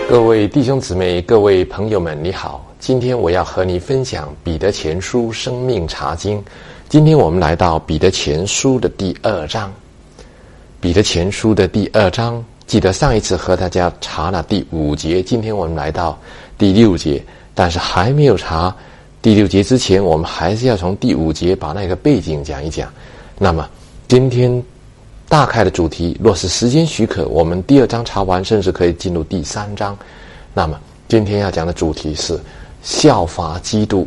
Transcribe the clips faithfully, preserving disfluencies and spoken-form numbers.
各位弟兄姊妹，各位朋友们，你好！今天我要和你分享《彼得前书》生命查经。今天我们来到《彼得前书》的第二章。《彼得前书》的第二章，记得上一次和大家查了第五节，今天我们来到第六节，但是还没有查第六节之前，我们还是要从第五节把那个背景讲一讲。那么今天大概的主题，若是时间许可，我们第二章查完，甚至可以进入第三章。那么今天要讲的主题是效法基督，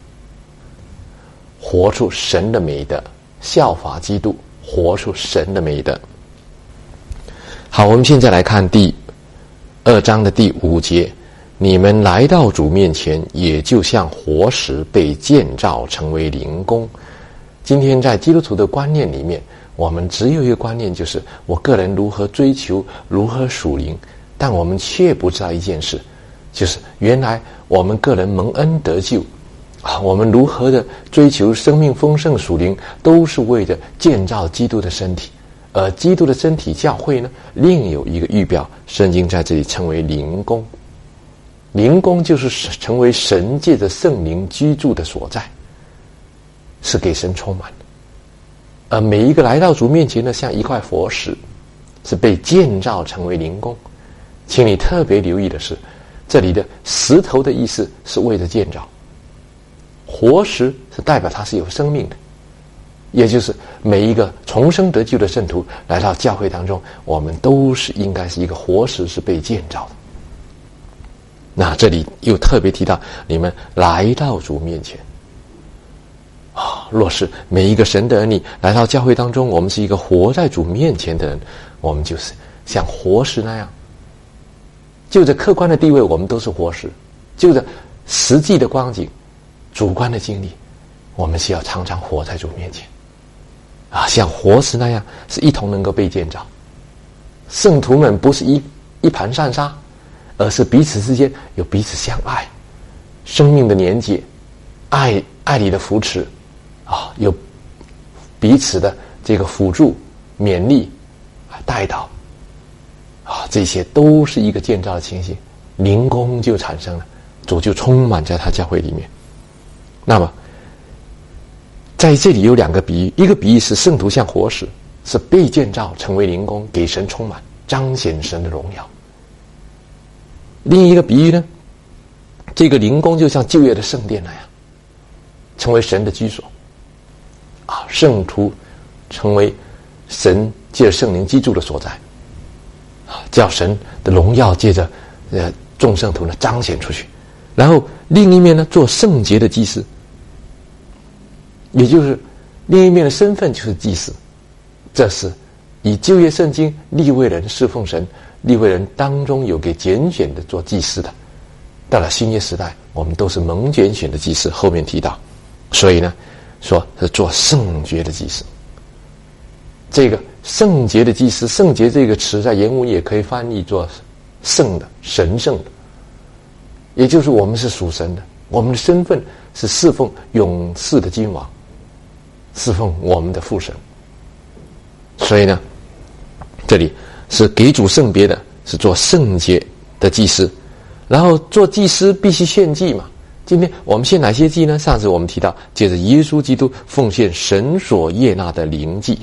活出神的美德。效法基督，活出神的美德。好，我们现在来看第二章的第五节：你们来到主面前，也就像活石被建造成为灵宫。今天在基督徒的观念里面，我们只有一个观念，就是我个人如何追求，如何属灵，但我们却不知道一件事，就是原来我们个人蒙恩得救啊，我们如何的追求生命丰盛属灵，都是为了建造基督的身体。而基督的身体教会呢，另有一个预表，圣经在这里称为灵宫。灵宫就是成为神借着圣灵居住的所在，是给神充满的。而每一个来到主面前的，像一块活石，是被建造成为灵宫。请你特别留意的是，这里的石头的意思是为了建造，活石是代表它是有生命的，也就是每一个重生得救的圣徒来到教会当中，我们都是应该是一个活石，是被建造的。那这里又特别提到，你们来到主面前啊，若是每一个神的儿女来到教会当中，我们是一个活在主面前的人，我们就是像活石那样。就着客观的地位，我们都是活石；就着实际的光景、主观的经历，我们是要常常活在主面前啊，像活石那样，是一同能够被建造。圣徒们不是一一盘散沙，而是彼此之间有彼此相爱，生命的连结，爱爱里的扶持啊，有彼此的这个辅助、勉励、带导啊，这些都是一个建造的情形，灵宫就产生了，主就充满在他教会里面。那么在这里有两个比喻，一个比喻是圣徒像活石，是被建造成为灵宫，给神充满，彰显神的荣耀。另一个比喻呢，这个灵宫就像旧约的圣殿那样，成为神的居所啊，圣徒成为神借着圣灵居住的所在啊，叫神的荣耀借着呃众圣徒呢彰显出去。然后另一面呢，做圣洁的祭司，也就是另一面的身份就是祭司。这是以旧约圣经利未人侍奉神，利未人当中有给拣选的做祭司的。到了新约时代，我们都是蒙拣选的祭司，后面提到，所以呢说是做圣洁的祭司。这个圣洁的祭司，圣洁这个词在原文也可以翻译作圣的、神圣的，也就是我们是属神的，我们的身份是侍奉永世的君王，侍奉我们的父神。所以呢，这里是给主圣别的，是做圣洁的祭司。然后做祭司必须献祭嘛，今天我们献哪些祭呢？上次我们提到，借着耶稣基督奉献神所悦纳的灵祭。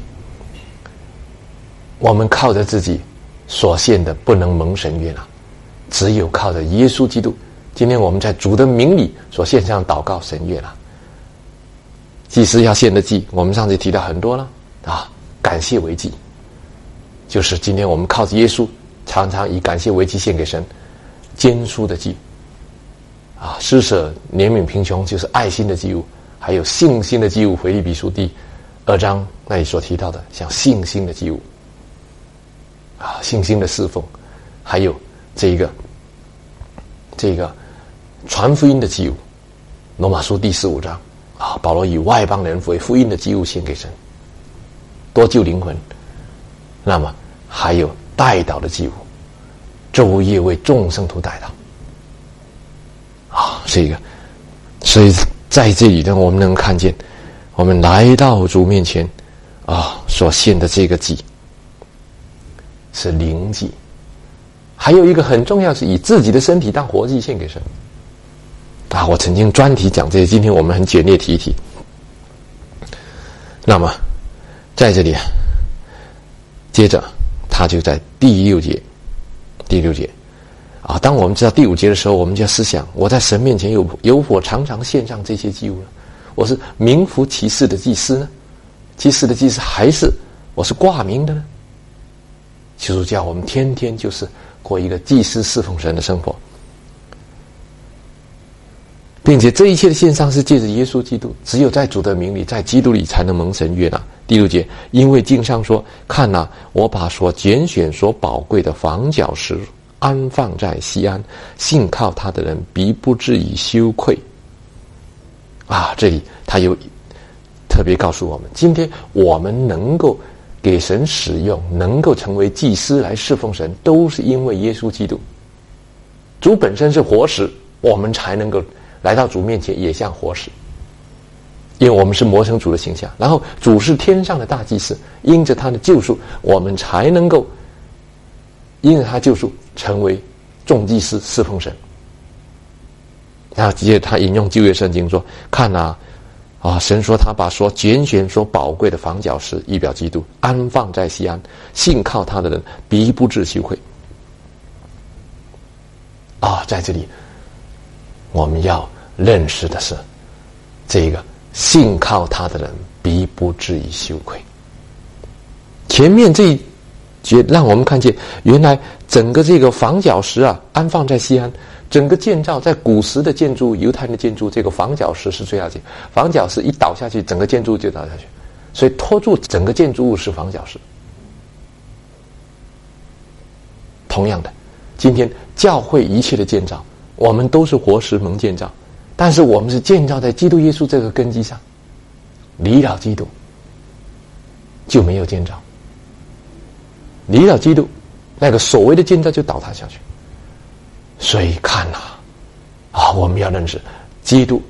我们靠着自己所献的不能蒙神悦纳，只有靠着耶稣基督。今天我们在主的名里所献上祷告，神悦纳。祭司要献的祭，我们上次提到很多了啊，感谢为祭，就是今天我们靠着耶稣，常常以感谢为祭献给神。坚书的祭啊，施舍怜悯贫穷就是爱心的祭物，还有信心的祭物，腓立比书第二章那里所提到的，像信心的祭物啊，信心的侍奉，还有这个这个传福音的祭物，罗马书第十五章啊，保罗以外邦人为福音的祭物献给神，多救灵魂。那么还有代祷的祭物，昼夜为众圣徒代祷啊，这个，所以在这里呢，我们能看见，我们来到主面前啊，所献的这个祭是灵祭， 还有一个很重要是以自己的身体当活祭献给神。啊，我曾经专题讲这些，今天我们很简略提一提。那么在这里啊，接着他就在第六节，第六节啊，当我们知道第五节的时候，我们就要思想：我在神面前有有否常常献上这些祭物呢？我是名副其实的祭司呢？祭司的祭司，还是我是挂名的呢？基督教我们天天就是过一个祭司侍奉神的生活，并且这一切的献上是借着耶稣基督，只有在主的名里，在基督里才能蒙神悦纳。第六节，因为经上说：看哪、啊，我把所拣选、所宝贵的房角石安放在西安，信靠他的人必不至于羞愧。啊，这里他有特别告诉我们，今天我们能够给神使用，能够成为祭司来侍奉神，都是因为耶稣基督。主本身是活石，我们才能够来到主面前也像活石，因为我们是磨成主的形象。然后主是天上的大祭司，因着他的救赎，我们才能够因着他救赎成为众祭司侍奉神。然后接着他引用旧约圣经说：看啊，啊，神说他把所拣选、所宝贵的房角石，以表基督，安放在西安，信靠他的人必不致羞愧。啊，在这里我们要认识的是，这个信靠他的人必不至于羞愧。前面这一节让我们看见，原来整个这个房角石啊，安放在西安。整个建造在古时的建筑，犹太人的建筑，这个房角石是最要紧。房角石一倒下去，整个建筑就倒下去，所以托住整个建筑物是房角石。同样的，今天教会一切的建造，我们都是活石蒙建造，但是我们是建造在基督耶稣这个根基上，离了基督就没有建造，离了基督，那个所谓的建造就倒塌下去。所以看呐、啊，啊，我们要认识基督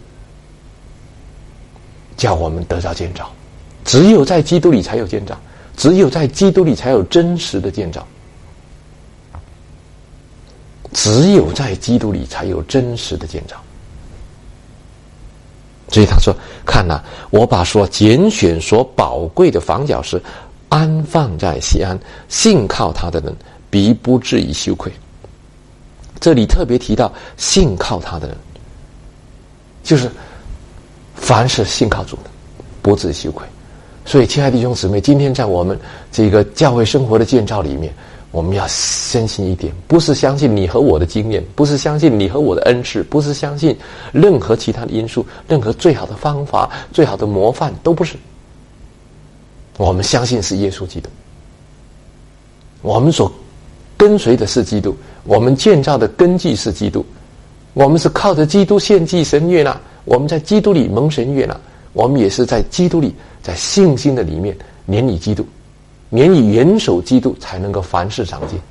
叫我们得到建造，只有在基督里才有建造，只有在基督里才有真实的建造，只有在基督里才有真实的建造。所以他说：看呐、啊，我把所拣选、所宝贵的房角石安放在西安，信靠他的人必不至于羞愧。这里特别提到信靠他的人，就是凡是信靠主的不至于羞愧。所以亲爱的弟兄姊妹，今天在我们这个教会生活的建造里面，我们要深信一点，不是相信你和我的经验，不是相信你和我的恩赐，不是相信任何其他的因素，任何最好的方法、最好的模范都不是。我们相信是耶稣基督，我们所跟随的是基督，我们建造的根基是基督，我们是靠着基督献祭神悦纳，我们在基督里蒙神悦纳，我们也是在基督里，在信心的里面黏以基督，黏以元首基督，才能够凡事长进。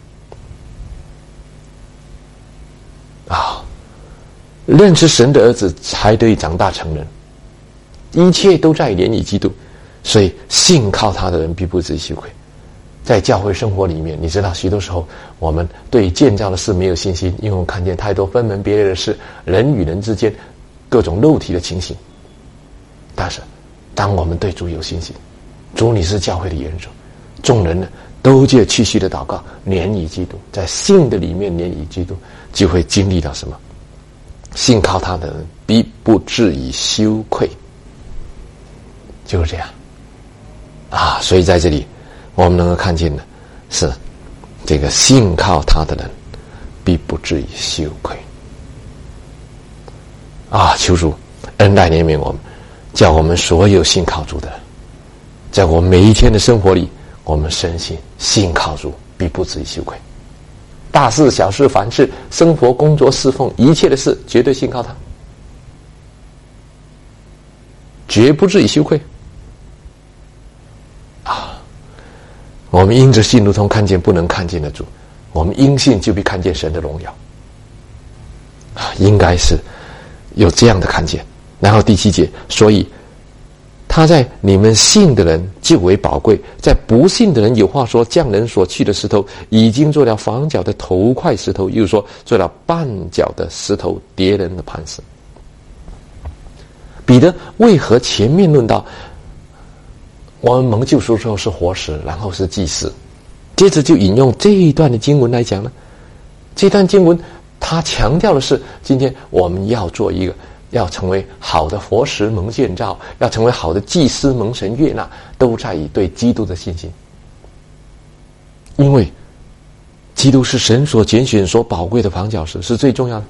啊，认识神的儿子才得以长大成人，一切都在黏以基督，所以信靠他的人必不至于羞愧。在教会生活里面，你知道许多时候我们对建造的事没有信心，因为我们看见太多分门别类的事，人与人之间各种肉体的情形。但是当我们对主有信心，主你是教会的元首，众人呢都借继续的祷告黏以基督，在信的里面黏以基督，就会经历到什么？信靠他的人必不至于羞愧。就是这样啊，所以在这里我们能够看见的是，这个信靠他的人必不至于羞愧。啊，求主恩待怜悯我们，叫我们所有信靠主的人，在我们每一天的生活里，我们深信信靠主必不至于羞愧。大事小事凡事，生活工作侍奉一切的事，绝对信靠他，绝不至于羞愧。啊，我们因着信如同看见不能看见的主，我们因信就必看见神的荣耀。啊，应该是有这样的看见。然后第七节，所以他在你们信的人就为宝贵，在不信的人有话说，匠人所弃的石头已经做了房角的头块石头，又说做了绊脚的石头，跌人的磐石。彼得为何前面论到我们蒙救赎之后是活石，然后是祭司，接着就引用这一段的经文来讲呢？这段经文他强调的是，今天我们要做一个要成为好的活石蒙建造，要成为好的祭司蒙神悦纳，都在于对基督的信心。因为基督是神所拣选所宝贵的房角石，是最重要的。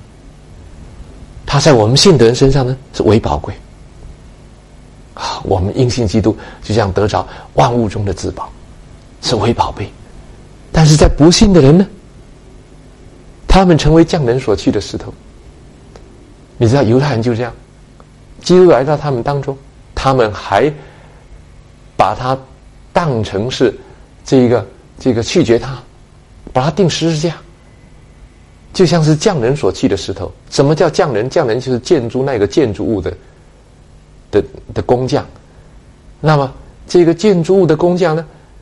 他在我们信的人身上呢是为宝贵啊，我们因信基督就像得着万物中的至宝，是为宝贝。但是在不信的人呢，他们成为匠人所弃的石头。你知道犹太人就这样，基督来到他们当中，他们还把他当成是这个这个拒绝他，把他钉十字架，就像是匠人所弃的石头。什么叫匠人？匠人就是建筑那个建筑物的的的工匠。那么这个建筑物的工匠呢，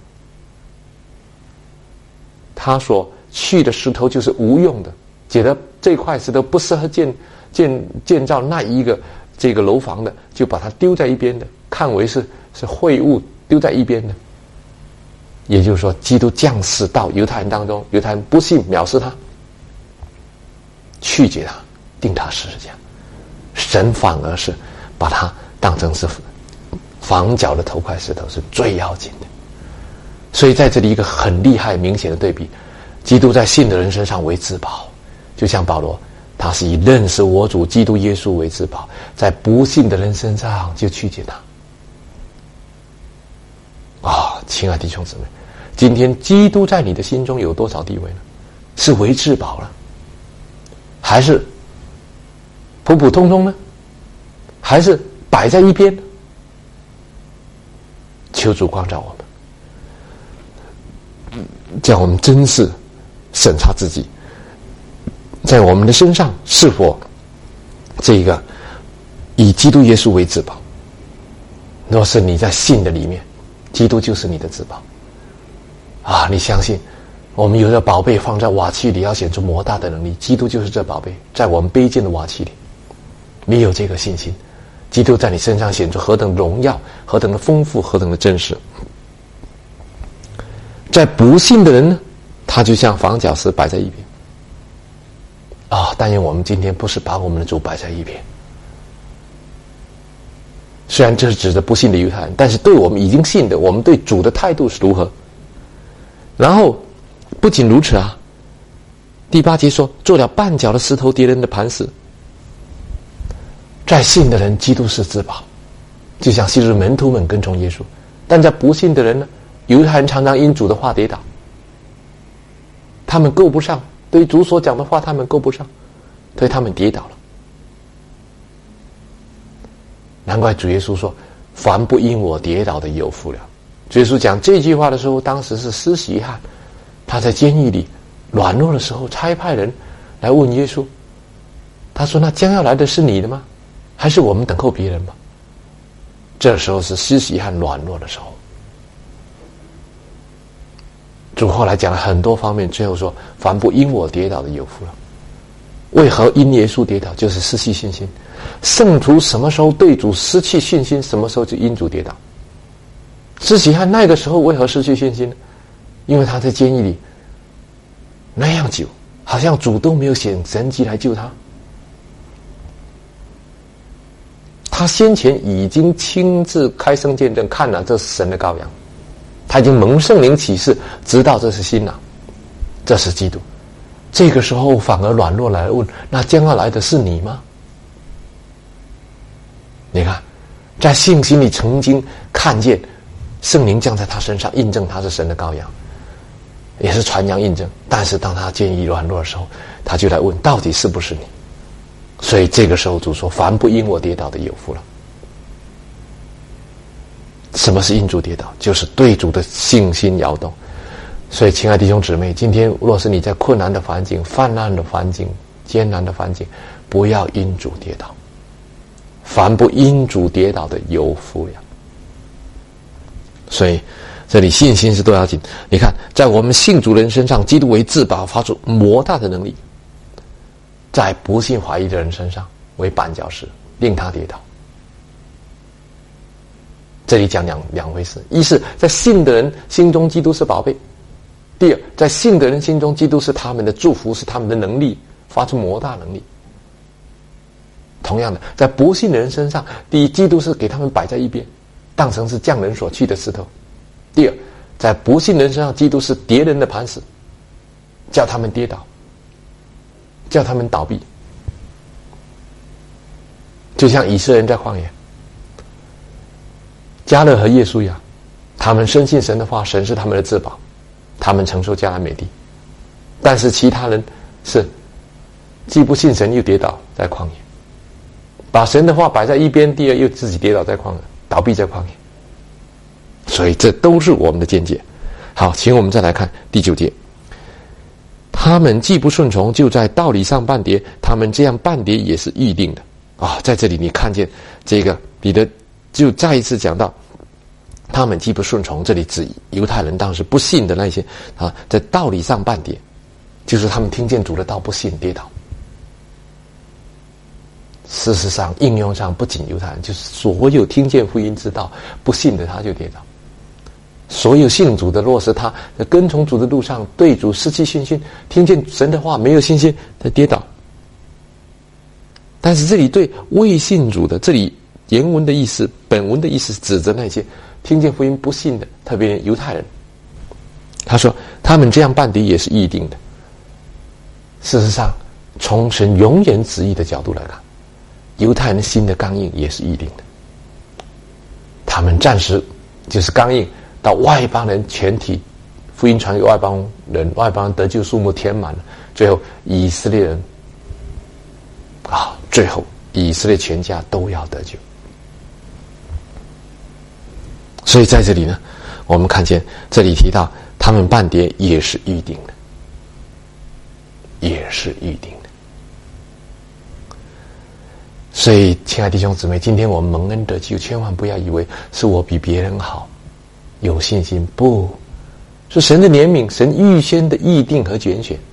他所去的石头就是无用的，觉得这块石头不适合建建建造那一个这个楼房的，就把它丢在一边的，看为是是秽物，丢在一边的。也就是说，基督降世到犹太人当中，犹太人不信，藐视他，拒绝他，钉他十字架，神反而是把他当成是房角的头块石头，是最要紧的。所以在这里一个很厉害明显的对比，基督在信的人身上为至宝，就像保罗，他是以认识我主基督耶稣为至宝，在不信的人身上就拒绝他。啊、哦，亲爱的弟兄姊妹，今天基督在你的心中有多少地位呢？是为至宝了，还是普普通通呢？还是摆在一边呢？求主光照我们，叫我们真是审查自己，在我们的身上是否这个以基督耶稣为至宝。若是你在信的里面，基督就是你的至宝啊！你相信我们有这宝贝放在瓦器里，要显出莫大的能力，基督就是这宝贝，在我们卑贱的瓦器里，你有这个信心，基督在你身上显出何等荣耀，何等的丰富，何等的真实。在不信的人呢，他就像房角石摆在一边啊！但愿我们今天不是把我们的主摆在一边。虽然这是指的不信的犹太人，但是对我们已经信的，我们对主的态度是如何？然后不仅如此啊，第八节说做了绊脚的石头，跌人的磐石。在信的人，基督是至宝，就像昔日门徒们跟从耶稣；但在不信的人呢，犹太人常常因主的话跌倒，他们够不上，对主所讲的话他们够不上，所以他们跌倒了。难怪主耶稣说凡不因我跌倒的有福了。主耶稣讲这句话的时候，当时是施洗约翰他在监狱里软弱的时候，差派人来问耶稣，他说那将要来的是你的吗？还是我们等候别人吗？这时候是施洗约翰软弱的时候。主后来讲了很多方面，最后说凡不因我跌倒的有福了。为何因耶稣跌倒？就是失去信心。圣徒什么时候对主失去信心，什么时候就因主跌倒。施洗约翰那个时候为何失去信心呢？因为他在监狱里那样久，好像主都没有显神迹来救他。他先前已经亲自开声见证，看了这是神的羔羊，他已经蒙圣灵启示，知道这是新郎，这是基督。这个时候反而软弱来问，那将要来的是你吗？你看，在信心里曾经看见圣灵降在他身上，印证他是神的羔羊，也是传扬印证。但是当他见义软弱的时候，他就来问到底是不是你。所以这个时候主说凡不因我跌倒的有福了。什么是因主跌倒？就是对主的信心摇动。所以亲爱的弟兄姊妹，今天若是你在困难的环境、泛滥的环境、艰难的环境，不要因主跌倒， 凡不因主跌倒的有福了。所以这里信心是多要紧。你看，在我们信主人身上，基督为至宝，发出莫大的能力；在不信怀疑的人身上，为绊脚石，令他跌倒。这里讲两两回事：一是在信的人心中，基督是宝贝；第二，在信的人心中，基督是他们的祝福，是他们的能力，发出莫大能力。同样的，在不信的人身上，第一，基督是给他们摆在一边，当成是匠人所弃的石头；第二，在不信的人身上，基督是敌人的磐石，叫他们跌倒，叫他们倒闭。就像以色列人在旷野，迦勒和耶稣一样，他们深信神的话，神是他们的至宝，他们承受迦南美地；但是其他人是既不信神，又跌倒在旷野，把神的话摆在一边，第二又自己跌倒在旷野，倒闭在旷野。所以这都是我们的见解。好，请我们再来看第九节。他们既不顺从，就在道理上半跌，他们这样半跌也是预定的。啊、哦，在这里你看见这个彼得就再一次讲到，他们既不顺从，这里指犹太人当时不信的那些啊，在道理上半跌，就是他们听见主的道不信跌倒。事实上应用上不仅犹太人，就是所有听见福音之道不信的他就跌倒。所有信主的，若是他跟从主的路上对主失去信心，听见神的话没有信心，他跌倒。但是这里对未信主的，这里原文的意思，本文的意思是指着那些听见福音不信的，特别犹太人。他说他们这样半跌也是预定的。事实上从神永远旨意的角度来看，犹太人心的刚硬也是预定的。他们暂时就是刚硬，到外邦人全体福音传给外邦人，外邦人得救数目填满了，最后以色列人啊，最后以色列全家都要得救。所以在这里呢，我们看见这里提到他们半跌也是预定的，也是预定的。所以亲爱的弟兄姊妹，今天我们蒙恩得救，千万不要以为是我比别人好，有信心，不是神的怜悯，神预先的预定和拣选。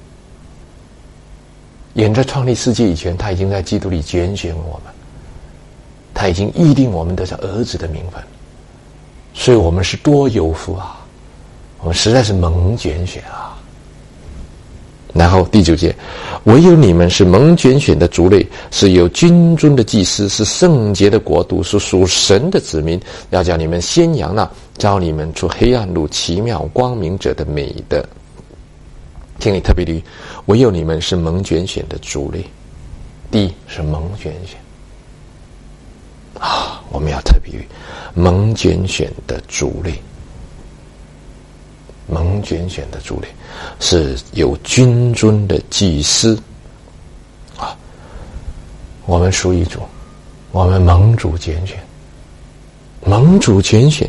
远在创立世界以前，他已经在基督里拣选我们，他已经预定我们得着儿子的名分，所以我们是多有福啊，我们实在是蒙拣选啊。然后第九节，唯有你们是蒙拣选的族类，是有君尊的祭司，是圣洁的国度，是属神的子民，要叫你们宣扬那召你们出黑暗路奇妙光明者的美德。请你特别留意，唯有你们是蒙拣选的族类。第一是蒙拣选啊，我们要特别留意蒙拣选的族类。蒙拣选的族类是有君尊的祭司啊，我们属于主，我们蒙主拣选，蒙主拣选。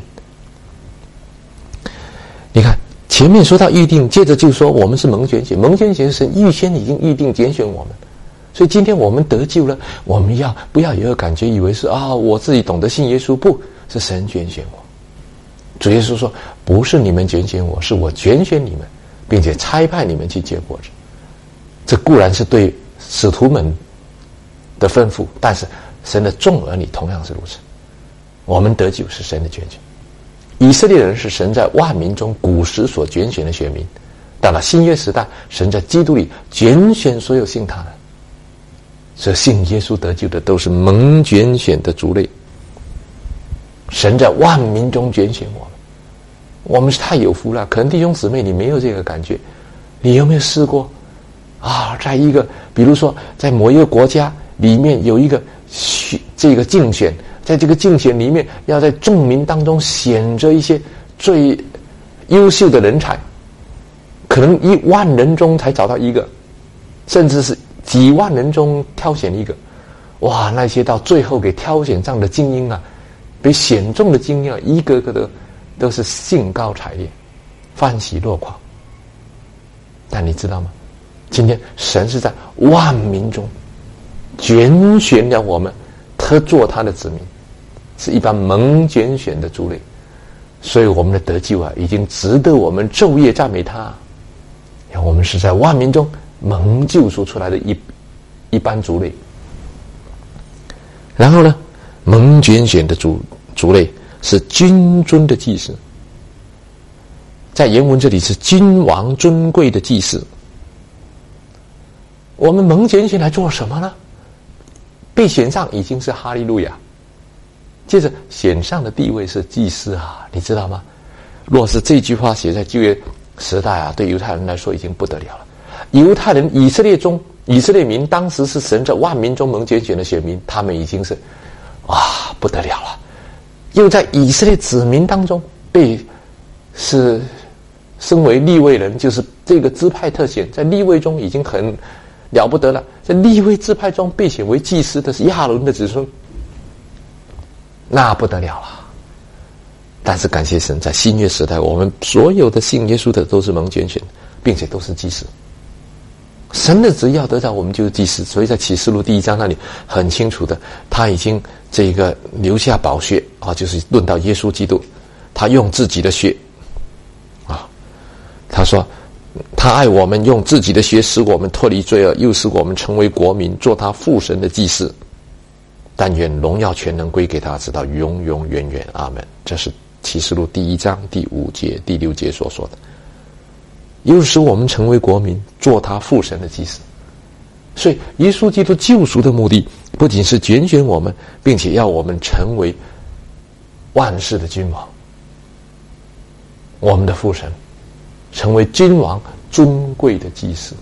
你看前面说到预定，接着就说我们是蒙拣选，蒙拣选是神预先已经预定拣选我们，所以今天我们得救了，我们要不要有一个感觉以为是啊我自己懂得信耶稣，不是神拣选我。主耶稣说不是你们拣选我，是我拣选你们，并且差派你们去结果子。这固然是对使徒们的吩咐，但是神的众儿女同样是如此。我们得救是神的拣选，以色列人是神在万民中古时所拣选的选民，到了新约时代，神在基督里拣选所有信他的，所以信耶稣得救的都是蒙拣选的族类。神在万民中拣选我们，我们是太有福了。可能弟兄姊妹你没有这个感觉，你有没有试过啊？在一个比如说在某一个国家里面有一个这个竞选，在这个竞选里面要在众民当中选择一些最优秀的人才，可能一万人中才找到一个，甚至是几万人中挑选一个。哇，那些到最后给挑选上的精英啊，被选中的精英啊，一个个的都是兴高采烈，欢喜若狂。但你知道吗？今天神是在万民中拣选了我们， 特做他的子民，是一般蒙拣选的族类，所以我们的得救啊，已经值得我们昼夜赞美他。我们是在万民中蒙救赎出来的一一般族类。然后呢，蒙拣选的族族类是君尊的祭司，在原文这里是君王尊贵的祭司。我们蒙拣选来做什么呢？被选上已经是哈利路亚，接着选上的地位是祭司啊，你知道吗？若是这句话写在旧约时代啊，对犹太人来说已经不得了了。犹太人以色列中以色列民当时是神在万民中蒙拣选的选民，他们已经是哇不得了了，又在以色列子民当中被是身为利未人，就是这个支派特选，在利未中已经很了不得了，在利未支派中被选为祭司的是亚伦的子孙，那不得了了。但是感谢神，在新约时代，我们所有的信耶稣的都是蒙拣选，并且都是祭司。神的旨意要得到，我们就是祭司。所以在启示录第一章那里很清楚的，他已经这个留下宝血啊，就是论到耶稣基督，他用自己的血啊，他说他爱我们，用自己的血使我们脱离罪恶，又使我们成为国民，做他父神的祭司。但愿荣耀全能归给他，直到永永远远。阿门。这是启示录第一章第五节、第六节所说的。又使我们成为国民，做他父神的祭司。所以耶稣基督救赎的目的不仅是拣选我们，并且要我们成为万世的君王，我们的父神，成为君王尊贵的祭司。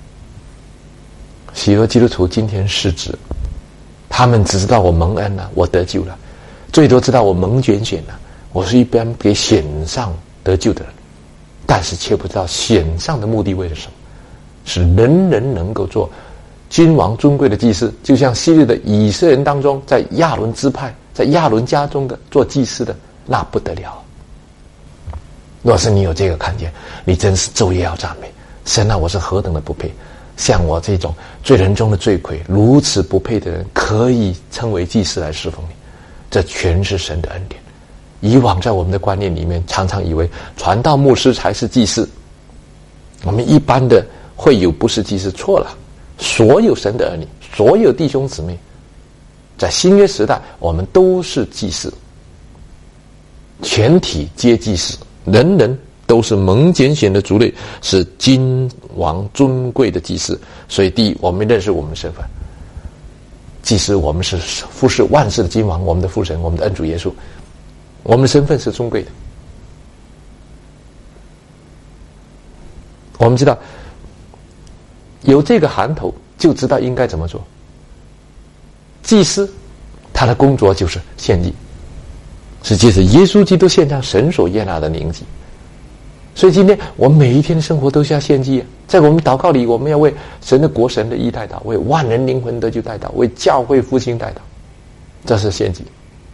许多基督徒今天失职，他们只知道我蒙恩了，我得救了，最多知道我蒙拣选了，我是一般给选上得救的人，但是却不知道选上的目的为了什么，是人人能够做君王尊贵的祭司。就像昔日的以色列人当中，在亚伦支派，在亚伦家中的做祭司的，那不得了。若是你有这个看见，你真是昼夜要赞美神啊！我是何等的不配，像我这种罪人中的罪魁，如此不配的人，可以称为祭司来侍奉你，这全是神的恩典。以往在我们的观念里面，常常以为传道牧师才是祭司，我们一般的会友不是祭司，错了。所有神的儿女，所有弟兄姊妹，在新约时代，我们都是祭司，全体皆祭司，人人都是蒙拣选的族类，是君王尊贵的祭司。所以第一，我们认识我们的身份，祭司我们是服侍万世的君王，我们的父神，我们的恩主耶稣，我们的身份是尊贵的。我们知道有这个函头，就知道应该怎么做。祭司他的工作就是献祭，是借着耶稣基督献上神所悦纳的灵祭。所以今天我们每一天的生活都是要献祭啊。在我们祷告里，我们要为神的国、神的义代祷，为万人灵魂得救代祷，为教会复兴代祷，这是献祭。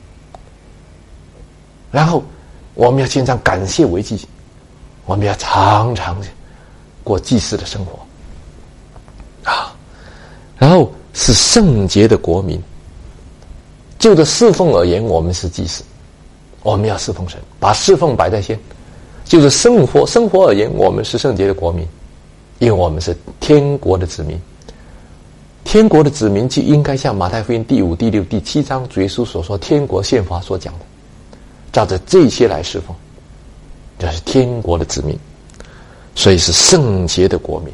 然后我们要献上感谢为祭，我们要常常过祭司的生活啊。然后是圣洁的国民，就着侍奉而言，我们是祭司，我们要侍奉神，把侍奉摆在先。就是生活生活而言，我们是圣洁的国民，因为我们是天国的子民。天国的子民就应该像马太福音第五、第六、第七章主耶稣所说天国宪法所讲的，照着这些来侍奉，这是天国的子民。所以是圣洁的国民，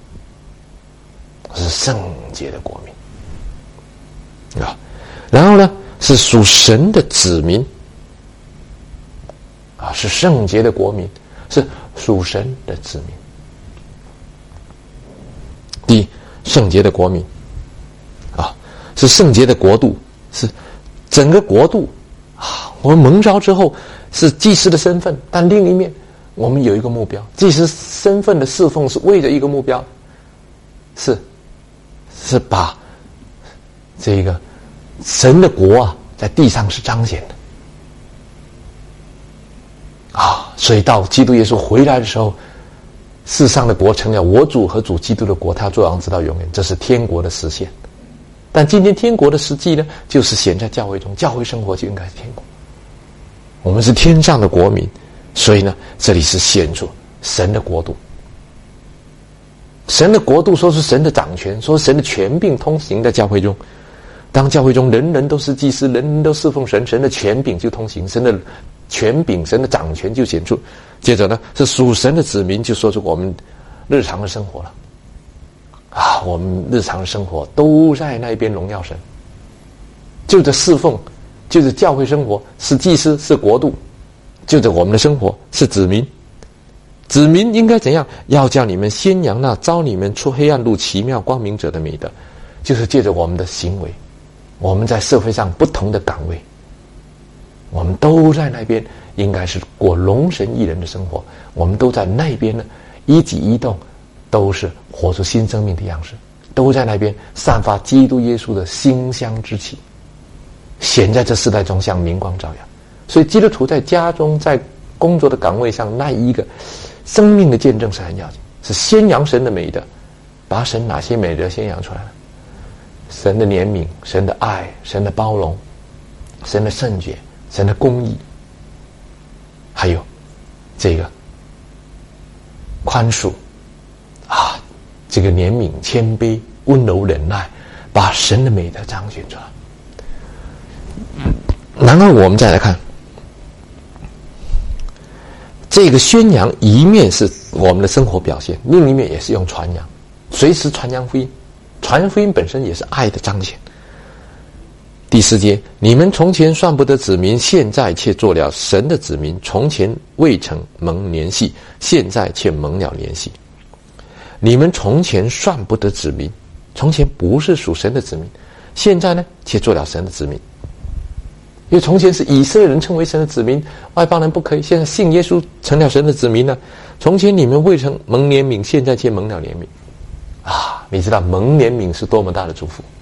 是圣洁的国民啊。然后呢，是属神的子民啊，是圣洁的国民，是属神的子民。第一，圣洁的国民啊，是圣洁的国度，是整个国度啊。我们蒙召之后是祭司的身份，但另一面我们有一个目标，祭司身份的侍奉是为着一个目标，是是把这个神的国啊在地上是彰显的啊。所以到基督耶稣回来的时候，世上的国成了我主和主基督的国，他要做王直到永远，这是天国的实现。 但今天天国的实际呢，就是显在教会中，教会生活就应该是天国。我们是天上的国民，所以呢，这里是显出神的国度。神的国度说是神的掌权，说神的权柄通行在教会中。当教会中人人都是祭司，人人都侍奉神，神的权柄就通行，神的权柄，神的掌权就显出。接着呢，是属神的子民就说出我们日常的生活了。啊，我们日常的生活都在那边荣耀神，就着侍奉，就着教会生活，是祭司，是国度，就着我们的生活是子民。子民应该怎样？要叫你们宣扬那招你们出黑暗路奇妙光明者的美德，就是借着我们的行为，我们在社会上不同的岗位，我们都在那边应该是过荣神益人的生活，我们都在那边呢，一举一动都是活出新生命的样式，都在那边散发基督耶稣的馨香之气，显在这世代中像明光照耀。所以基督徒在家中，在工作的岗位上，那一个生命的见证是很要紧，是宣扬神的美德。把神哪些美德宣扬出来了？神的怜悯，神的爱，神的包容，神的圣洁，神的公义，还有这个宽恕啊，这个怜悯、谦卑、温柔、忍耐，把神的美德彰显出来。然后我们再来看这个宣扬，一面是我们的生活表现，另一面也是用传扬，随时传扬福音。传福音本身也是爱的彰显。第四节，你们从前算不得子民，现在却做了神的子民；从前未曾蒙联系，现在却蒙了联系。你们从前算不得子民，从前不是属神的子民，现在呢，却做了神的子民。因为从前是以色列人称为神的子民，外邦人不可以，现在信耶稣成了神的子民了。从前你们未曾蒙怜悯，现在却蒙了怜悯。啊，你知道蒙怜悯是多么大的祝福。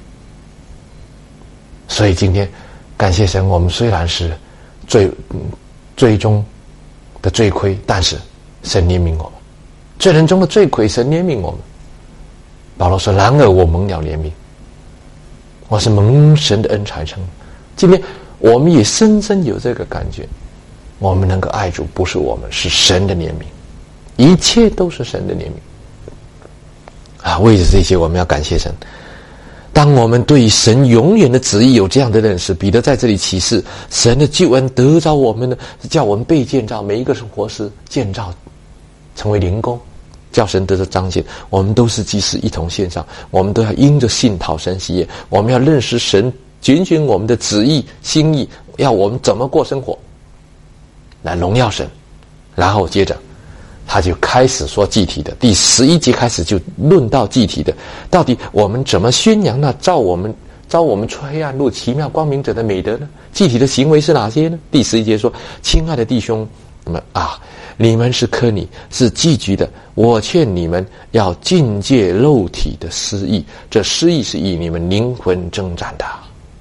所以今天感谢神，我们虽然是最、嗯、最终的罪亏，但是神怜悯我们，罪人中的罪魁，神怜悯我们。保罗说，然而我蒙了怜悯，我是蒙神的恩才称。今天我们也深深有这个感觉，我们能够爱主，不是我们，是神的怜悯，一切都是神的怜悯啊！为着这些，我们要感谢神。当我们对神永远的旨意有这样的认识，彼得在这里启示，神的救恩得着我们的，叫我们被建造，每一个是活石建造，成为灵宫，叫神得着彰显。我们都是祭司一同献上，我们都要因着信讨神喜悦，我们要认识神拣选我们的旨意心意，要我们怎么过生活来荣耀神。然后接着他就开始说具体的，第十一节开始就论到具体的，到底我们怎么宣扬那照我们照我们出黑暗路奇妙光明者的美德呢？具体的行为是哪些呢？第十一节说，亲爱的弟兄们啊，你们是科尼，是寄居的，我劝你们要禁戒肉体的私意，这私意是以你们灵魂征战的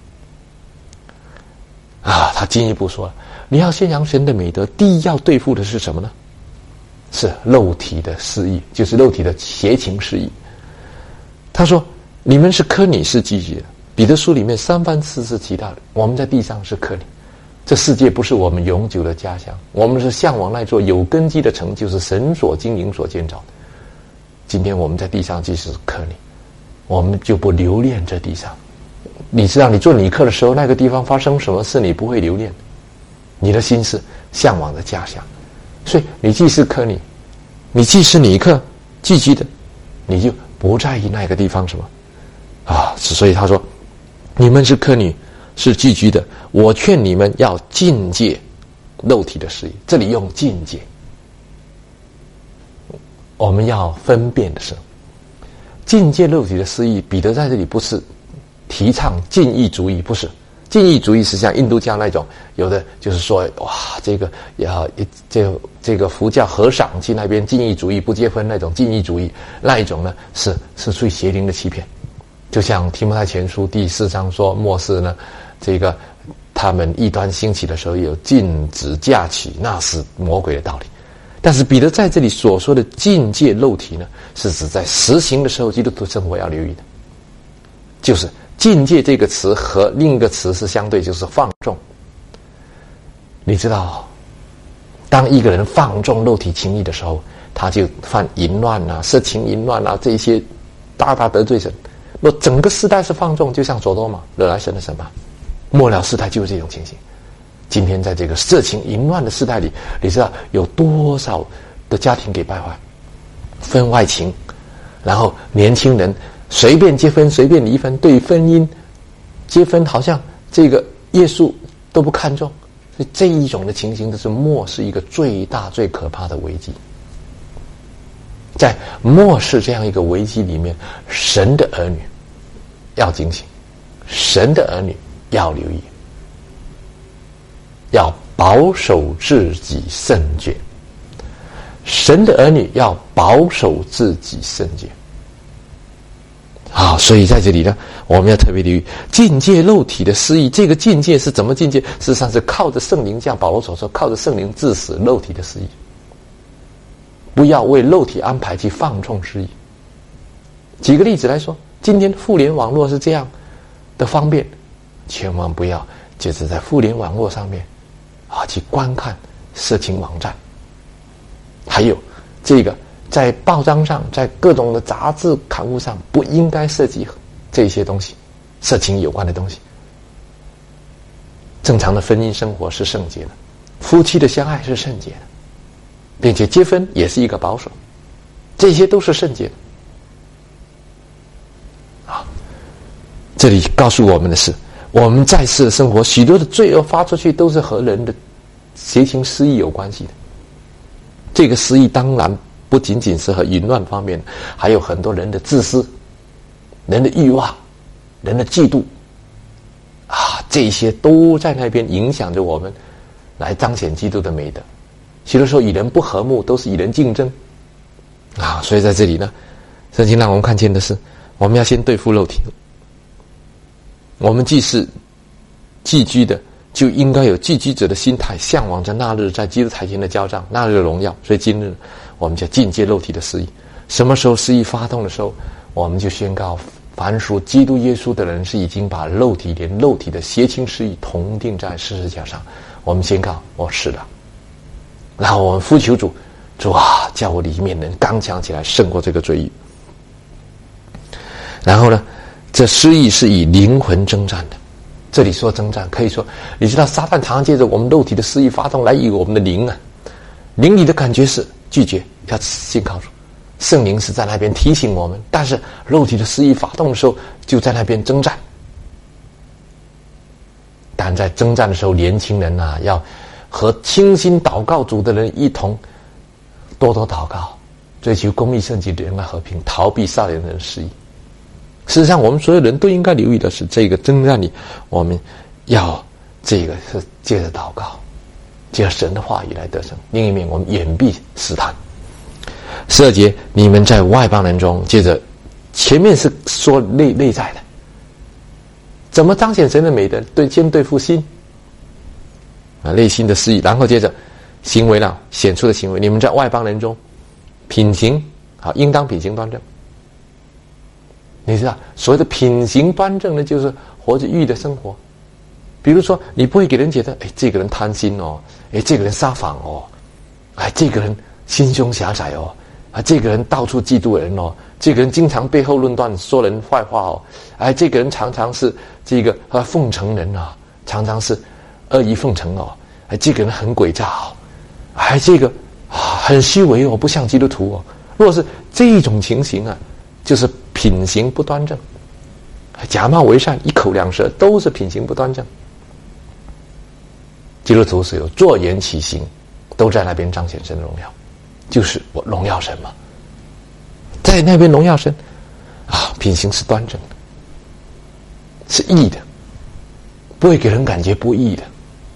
啊。他进一步说了，你要宣扬神的美德，第一要对付的是什么呢？是肉体的私意，就是肉体的邪情私意。他说你们是科尼，是寄居的。彼得书里面三番四次提到的，我们在地上是科尼，这世界不是我们永久的家乡，我们是向往那座有根基的城，就是神所经营所建造的。今天我们在地上即使是科尼，我们就不留恋这地上。你知道你做尼克的时候，那个地方发生什么事你不会留恋，你的心是向往的家乡。所以你既是科尼，你既是尼克寄居的，你就不在意那个地方什么啊。所以他说你们是科尼，是寄居的，我劝你们要禁戒肉体的私意。这里用禁戒，我们要分辨的是禁戒肉体的私意。彼得在这里不是提倡禁欲主义，不是禁欲主义是像印度教那种，有的就是说哇，这个要这个这个佛教和尚去那边禁欲主义不结婚那种禁欲主义，那一种呢是是属于邪灵的欺骗。就像提摩太前书第四章说，末世呢，这个他们异端兴起的时候有禁止嫁娶，那是魔鬼的道理。但是彼得在这里所说的禁戒肉体呢，是指在实行的时候基督徒生活要留意的，就是境界这个词和另一个词是相对，就是放纵。你知道，当一个人放纵肉体情欲的时候，他就犯淫乱啊、色情淫乱啊，这些大大得罪神。那整个时代是放纵，就像所多玛惹来神的审判。末了时代就是这种情形。今天在这个色情淫乱的时代里，你知道有多少的家庭给败坏，婚外情，然后年轻人随便结婚随便离婚，对婚姻结婚好像这个耶稣都不看重，所以这一种的情形都是末世一个最大最可怕的危机。在末世这样一个危机里面，神的儿女要警醒，神的儿女要留意，要保守自己圣洁。神的儿女要保守自己圣洁。好，所以在这里呢，我们要特别留意境界肉体的失意。这个境界是怎么境界？事实上是靠着圣灵，像保罗所说，靠着圣灵致死肉体的失意。不要为肉体安排去放纵失意。举个例子来说，今天互联网络是这样的方便，千万不要就是在互联网络上面啊去观看色情网站。还有这个在报章上，在各种的杂志刊物上不应该涉及这些东西，色情有关的东西。正常的婚姻生活是圣洁的，夫妻的相爱是圣洁的，并且结婚也是一个保守，这些都是圣洁的。啊，这里告诉我们的是，我们在世的生活，许多的罪恶发出去都是和人的邪情私意有关系的。这个私意当然不仅仅是和淫乱方面，还有很多人的自私、人的欲望、人的嫉妒啊，这些都在那边影响着我们，来彰显基督的美德。许多时候与人不和睦，都是与人竞争啊。所以在这里呢，圣经让我们看见的是，我们要先对付肉体。我们既是寄居的，就应该有寄居者的心态，向往着那日在基督台前的交账，那日的荣耀。所以今日我们就境界肉体的失意。什么时候失意发动的时候，我们就宣告，凡属基督耶稣的人是已经把肉体连肉体的邪情失意同定在十字架上。我们宣告，我是的。然后我们呼求主，主啊，叫我里面能刚强起来，胜过这个罪欲。然后呢，这失意是以灵魂征战的。这里说征战，可以说，你知道撒旦常常借着我们肉体的失意发动来与我们的灵啊，灵里的感觉是拒绝，要信靠主。圣灵是在那边提醒我们，但是肉体的失意发动的时候，就在那边征战。但在征战的时候，年轻人啊，要和倾心祷告主的人一同多多祷告，追求公义圣洁的仁爱和平，逃避少年人的失意。事实上，我们所有人都应该留意的是，这个征战里，我们要这个是借着祷告，借着神的话语来得胜。另一面，我们掩蔽试探。十二节，你们在外邦人中，接着前面是说内内在的，怎么彰显神的美德？对，先对付心啊，内心的私欲，然后接着行为了，显出的行为。你们在外邦人中，品行啊，应当品行端正。你知道所谓的品行端正呢，就是活着义的生活。比如说，你不会给人觉得，哎，这个人贪心哦，哎，这个人撒谎哦，哎，这个人心胸狭窄哦，啊，这个人到处嫉妒人哦，这个人经常背后论断说人坏话哦，哎，这个人常常是这个啊奉承人啊，常常是阿谀奉承哦，哎，这个人很诡诈哦，哎，这个啊很虚伪哦，不像基督徒哦。如果是这种情形啊，就是品行不端正，假冒为善，一口两舌，都是品行不端正。基督徒是有坐言起行，都在那边彰显神的荣耀，就是我荣耀神嘛，在那边荣耀神啊，品行是端正的，是义的，不会给人感觉不义的，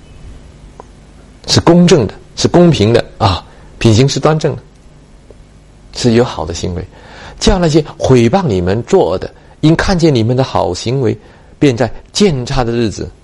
是公正的，是公平的啊，品行是端正的，是有好的行为。叫那些毁谤你们作恶的，因看见你们的好行为，便在鉴察的日子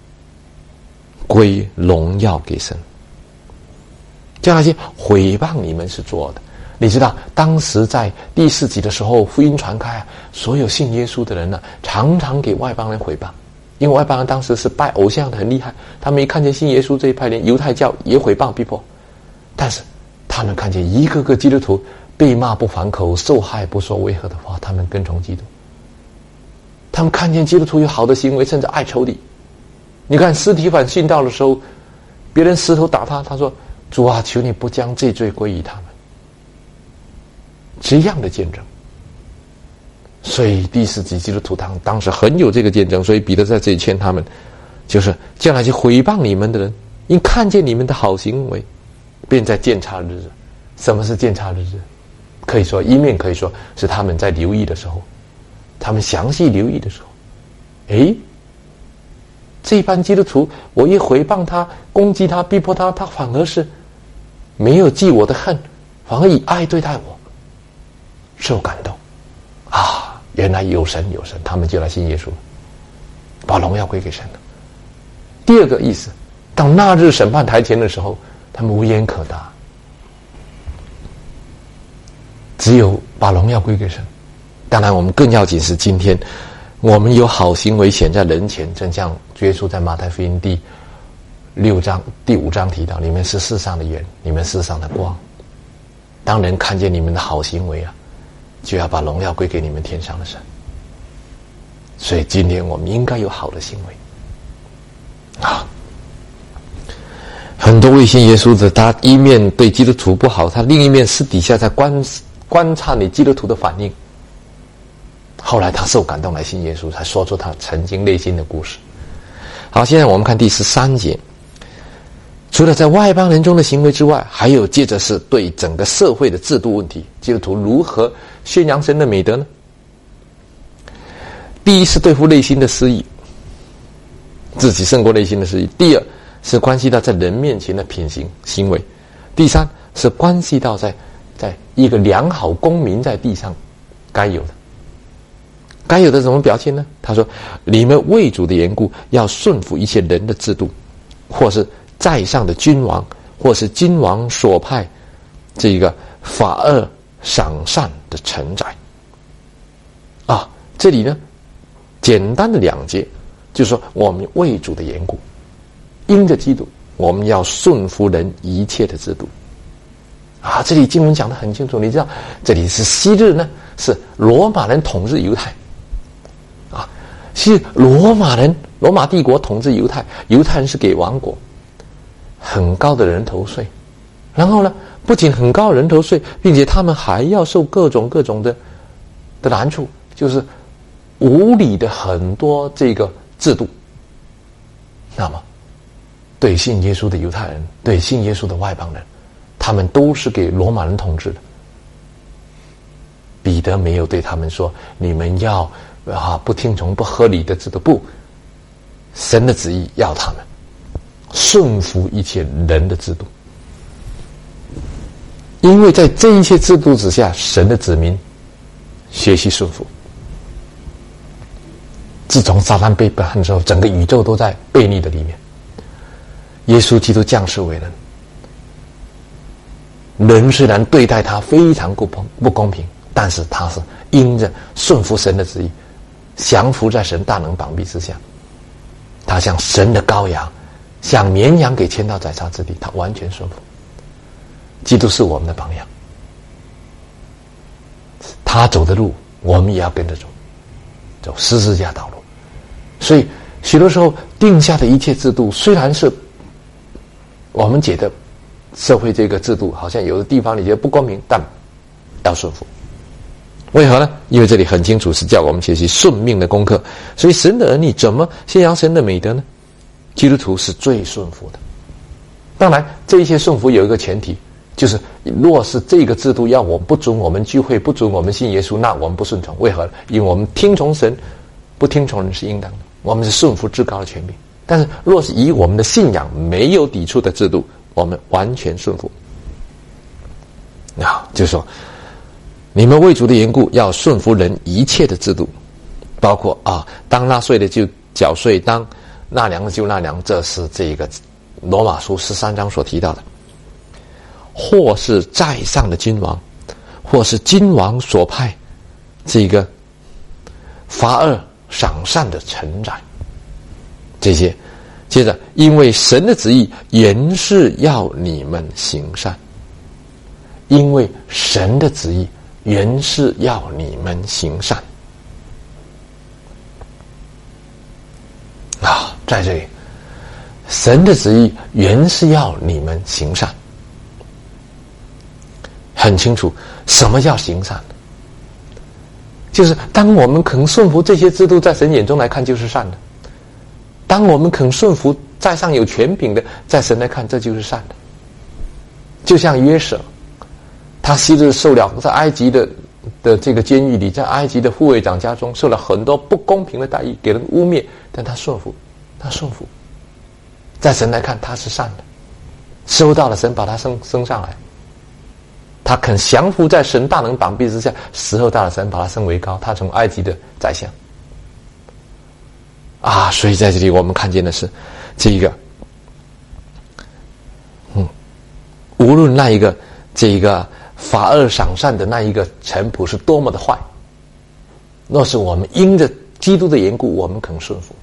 归荣耀给神。叫那些毁谤你们是作恶的， 你知道当时在第四集的时候，福音传开啊，所有信耶稣的人呢、啊，常常给外邦人毁谤，因为外邦人当时是拜偶像的很厉害，他们一看见信耶稣这一派，连犹太教也毁谤逼迫。但是他们看见一个个基督徒被骂不还口，受害不说为何的话，他们跟从基督。他们看见基督徒有好的行为，甚至爱仇敌。你看司提反信道的时候，别人石头打他，他说：“主啊，求你不将这罪归于他们。”这样的见证。所以第四集基督徒当当时很有这个见证，所以彼得在这里劝他们，就是将来去毁谤你们的人，因看见你们的好行为，便在鉴察日子。什么是鉴察日子？可以说一面可以说是他们在留意的时候，他们详细留意的时候，诶，这班基督徒，我一毁谤他、攻击他、逼迫他，他反而是没有记我的恨，反而以爱对待我，受感动啊！原来有神有神，他们就来信耶稣，把荣耀归给神了。第二个意思，当那日审判台前的时候，他们无言可答，只有把荣耀归给神。当然，我们更要紧是今天，我们有好行为显在人前，正像耶稣在马太福音第六章、第五章提到：“你们是世上的盐，你们世上的光。”当人看见你们的好行为啊，就要把荣耀归给你们天上的神。所以今天我们应该有好的行为啊。很多未信耶稣的，他一面对基督徒不好，他另一面私底下在观观察你基督徒的反应。后来他受感动来信耶稣，才说出他曾经内心的故事。好，现在我们看第十三节，除了在外邦人中的行为之外，还有接着是对整个社会的制度问题，基督徒如何宣扬神的美德呢？第一是对付内心的私意，自己胜过内心的私意；第二是关系到在人面前的品行行为；第三是关系到在在一个良好公民在地上该有的。该有的怎么表现呢？他说：“你们为主的缘故，要顺服一切人的制度，或是在上的君王，或是君王所派这个法恶赏善的臣宰。”啊，这里呢，简单的两节，就是说我们为主的缘故，因着基督，我们要顺服人一切的制度。啊，这里经文讲得很清楚，你知道，这里是昔日呢，是罗马人统治犹太。是罗马人，罗马帝国统治犹太，犹太人是给王国很高的人头税，然后呢，不仅很高的人头税，并且他们还要受各种各种的的难处，就是无理的很多这个制度。那么，对信耶稣的犹太人，对信耶稣的外邦人，他们都是给罗马人统治的。彼得没有对他们说：“你们要。”啊，不听从不合理的制度，不，神的旨意要他们顺服一切人的制度，因为在这一切制度之下，神的子民学习顺服。自从撒旦背叛之后，整个宇宙都在悖逆的里面。耶稣基督降世为人，人虽然对待他非常不公不公平，但是他是因着顺服神的旨意，降服在神大能膀臂之下，他像神的羔羊，像绵羊给牵到宰杀之地，他完全顺服。基督是我们的榜样，他走的路我们也要跟着走，走十字架道路。所以许多时候定下的一切制度，虽然是我们觉得社会这个制度好像有的地方你觉得不公平，但要顺服。为何呢？因为这里很清楚是叫我们学习顺命的功课。所以神的儿女怎么宣扬神的美德呢？基督徒是最顺服的。当然这一些顺服有一个前提，就是若是这个制度要我们不准我们聚会，不准我们信耶稣，那我们不顺从。为何？因为我们听从神，不听从人是应当的，我们是顺服至高的权柄。但是若是以我们的信仰没有抵触的制度，我们完全顺服。啊，就是说你们为主的缘故，要顺服人一切的制度，包括啊，当纳税的就缴税，当纳粮的就纳粮，这是这个罗马书十三章所提到的。或是在上的君王， 或是君王所派这个罚恶赏善的臣宰，这些。接着，因为神的旨意原是要你们行善，因为神的旨意原是要你们行善啊，在这里，神的旨意原是要你们行善，很清楚什么叫行善，就是当我们肯顺服这些制度，在神眼中来看就是善的。当我们肯顺服在上有权柄的，在神来看这就是善的。就像约瑟，他昔日受了在埃及的的这个监狱里，在埃及的护卫长家中受了很多不公平的待遇，给人污蔑，但他顺服，他顺服，在神来看他是善的，收到了神把他升升上来，他肯降服在神大能膀臂之下，时候到了神把他升为高，他从埃及的宰相。啊，所以在这里我们看见的是，这一个，嗯，无论那一个这一个罚恶赏善的那一个臣仆是多么的坏，若是我们因着基督的缘故，我们肯顺服，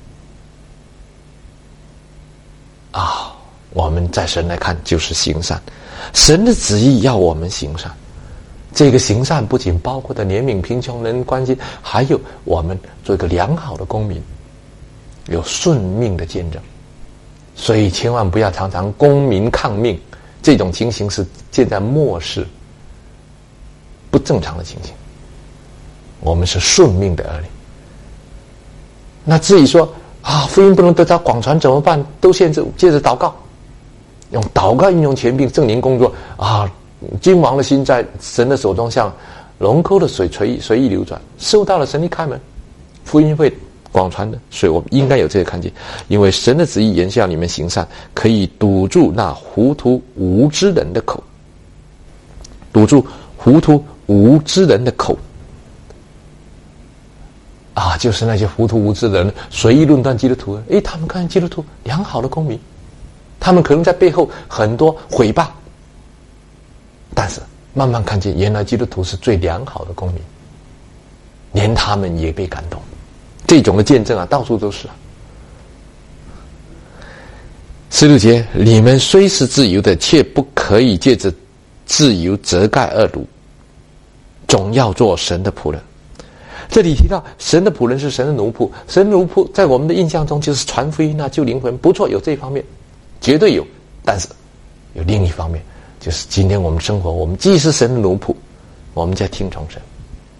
啊，我们在神来看就是行善，神的旨意要我们行善。这个行善不仅包括的怜悯贫穷人关心，还有我们做一个良好的公民。有顺命的见证，所以千万不要常常公民抗命，这种情形是现在末世不正常的情形。我们是顺命的儿女。那至于说啊，福音不能得到广传怎么办？都限制，接着祷告，用祷告运用权柄圣灵工作啊。君王的心在神的手中，像龙沟的水随随意流转，受到了神一开门，福音会广传的，所以我们应该有这个看见，因为神的旨意原是要你们行善，可以堵住那糊涂无知人的口，堵住糊涂无知人的口啊，就是那些糊涂无知的人随意论断基督徒，诶，他们看基督徒良好的公民，他们可能在背后很多诽谤，但是慢慢看见原来基督徒是最良好的公民，连他们也被感动。这种的见证啊，到处都是啊。十六节，你们虽是自由的，却不可以借着自由遮盖恶毒，总要做神的仆人。这里提到神的仆人是神的奴仆，神的奴仆在我们的印象中就是传福音啊，救灵魂，不错，有这方面，绝对有。但是有另一方面，就是今天我们生活，我们既是神的奴仆，我们在听从神，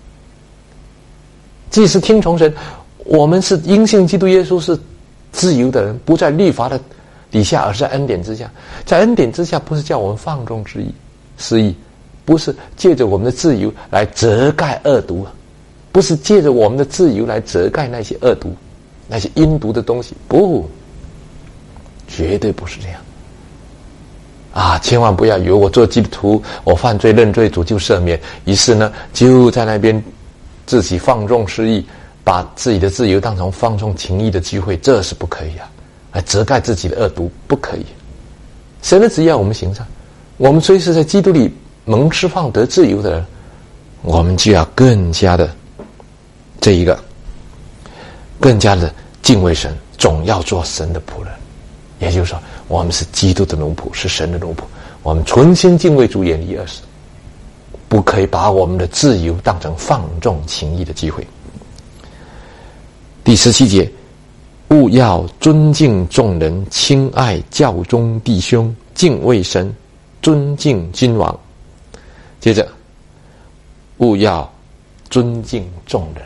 既是听从神。我们是因信基督耶稣是自由的人，不在律法的底下，而是在恩典之下。在恩典之下，不是叫我们放纵之意失意，不是借着我们的自由来遮盖恶毒，不是借着我们的自由来遮盖那些恶毒、那些阴毒的东西，不，绝对不是这样啊！千万不要以为我做基督徒，我犯罪认罪，主就赦免，于是呢就在那边自己放纵失意，把自己的自由当成放纵情意的机会，这是不可以啊！来遮盖自己的恶毒，不可以。神的旨意要我们行善，我们虽是在基督里蒙释放得自由的人，我们就要更加的这一个，更加的敬畏神，总要做神的仆人。也就是说，我们是基督的奴仆，是神的奴仆，我们存心敬畏主，远离恶事，不可以把我们的自由当成放纵情意的机会。第十七节，务要尊敬众人，亲爱教中弟兄，敬畏神，尊敬君王。接着，务要尊敬众人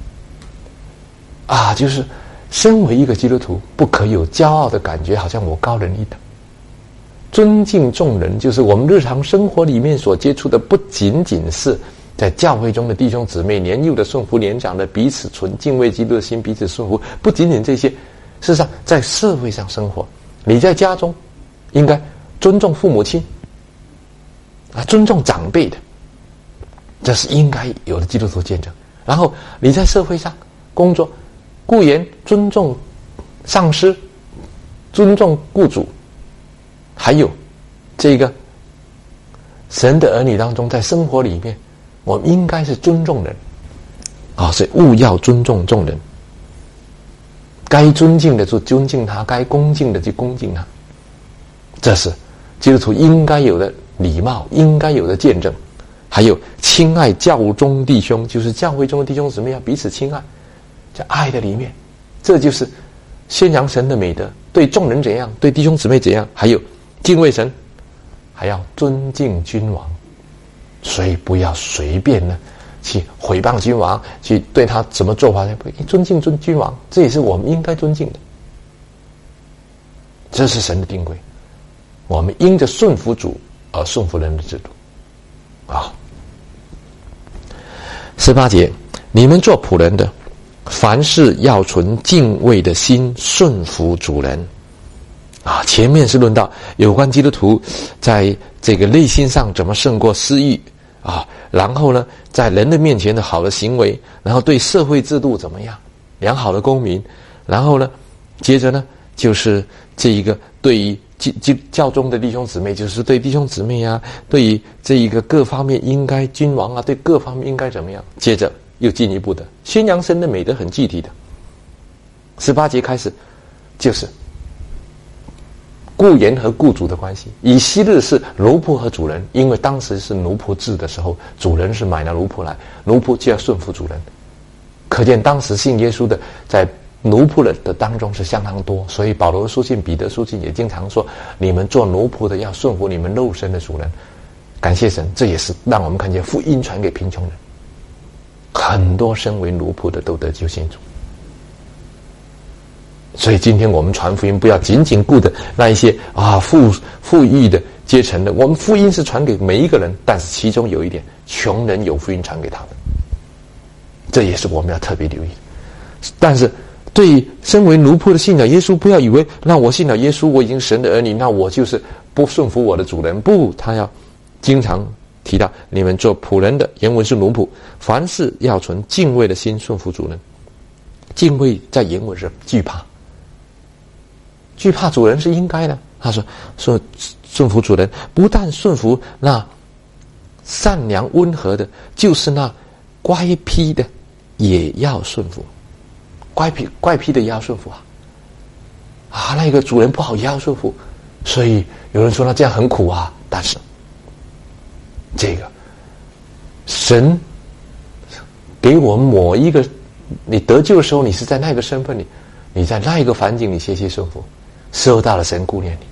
啊，就是身为一个基督徒，不可有骄傲的感觉，好像我高人一等。尊敬众人，就是我们日常生活里面所接触的，不仅仅是在教会中的弟兄姊妹，年幼的顺服年长的，彼此存敬畏基督的心，彼此顺服，不仅仅这些。事实上，在社会上生活，你在家中应该尊重父母亲啊，尊重长辈的，这是应该有的基督徒见证。然后你在社会上工作，雇员尊重上司，尊重雇主，还有这个神的儿女当中，在生活里面我们应该是尊重人啊，所以务要尊重众人。该尊敬的就尊敬他，该恭敬的就恭敬他，这是基督徒应该有的礼貌，应该有的见证。还有亲爱教中弟兄，就是教会中的弟兄姊妹要彼此亲爱，在爱的里面，这就是宣扬神的美德。对众人怎样，对弟兄姊妹怎样，还有敬畏神，还要尊敬君王。所以不要随便呢去毁谤君王，去对他怎么做法，尊敬尊君王，这也是我们应该尊敬的。这是神的定规，我们因着顺服主而顺服人的制度啊。十八节，你们做仆人的，凡事要存敬畏的心，顺服主人啊。前面是论到有关基督徒在这个内心上怎么胜过私欲啊，然后呢，在人的面前的好的行为，然后对社会制度怎么样，良好的公民，然后呢，接着呢，就是这一个对于教中的弟兄姊妹，就是对弟兄姊妹啊，对于这一个各方面应该君王啊，对各方面应该怎么样？接着又进一步的宣扬神的美德，很具体的。十八节开始就是雇员和雇主的关系。以昔日是奴仆和主人，因为当时是奴仆制的时候，主人是买了奴仆来，奴仆就要顺服主人。可见当时信耶稣的在奴仆人的当中是相当多，所以保罗书信、彼得书信也经常说，你们做奴仆的要顺服你们肉身的主人。感谢神，这也是让我们看见福音传给贫穷人，很多身为奴仆的都得救信主。所以今天我们传福音，不要仅仅顾着那一些啊富富裕的阶层的，我们福音是传给每一个人，但是其中有一点，穷人有福音传给他们，这也是我们要特别留意的。但是对于身为奴仆的信了耶稣，不要以为那我信了耶稣，我已经神的儿女，那我就是不顺服我的主人。不，他要经常提到你们做仆人的，原文是奴仆，凡事要存敬畏的心顺服主人。敬畏在原文是惧怕，惧怕主人是应该的。他说说顺服主人，不但顺服那善良温和的，就是那乖僻的也要顺服。怪癖怪癖的也要顺服啊！啊，那个主人不好也要顺服，所以有人说那这样很苦啊。但是这个神给我们某一个，你得救的时候，你是在那个身份里，你在那一个环境里学习顺服，受到了神顾念你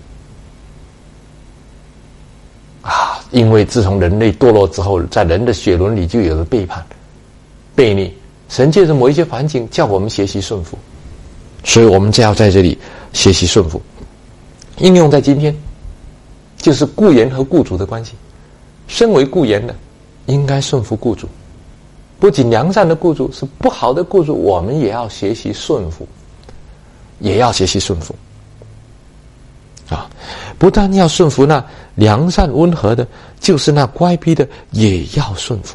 啊！因为自从人类堕落之后，在人的血轮里就有了背叛、悖逆。神借着某一些环境叫我们学习顺服，所以我们就要在这里学习顺服。应用在今天，就是雇员和雇主的关系。身为雇员的，应该顺服雇主，不仅良善的雇主，是不好的雇主，我们也要学习顺服，也要学习顺服。啊，不但要顺服那良善温和的，就是那乖僻的也要顺服。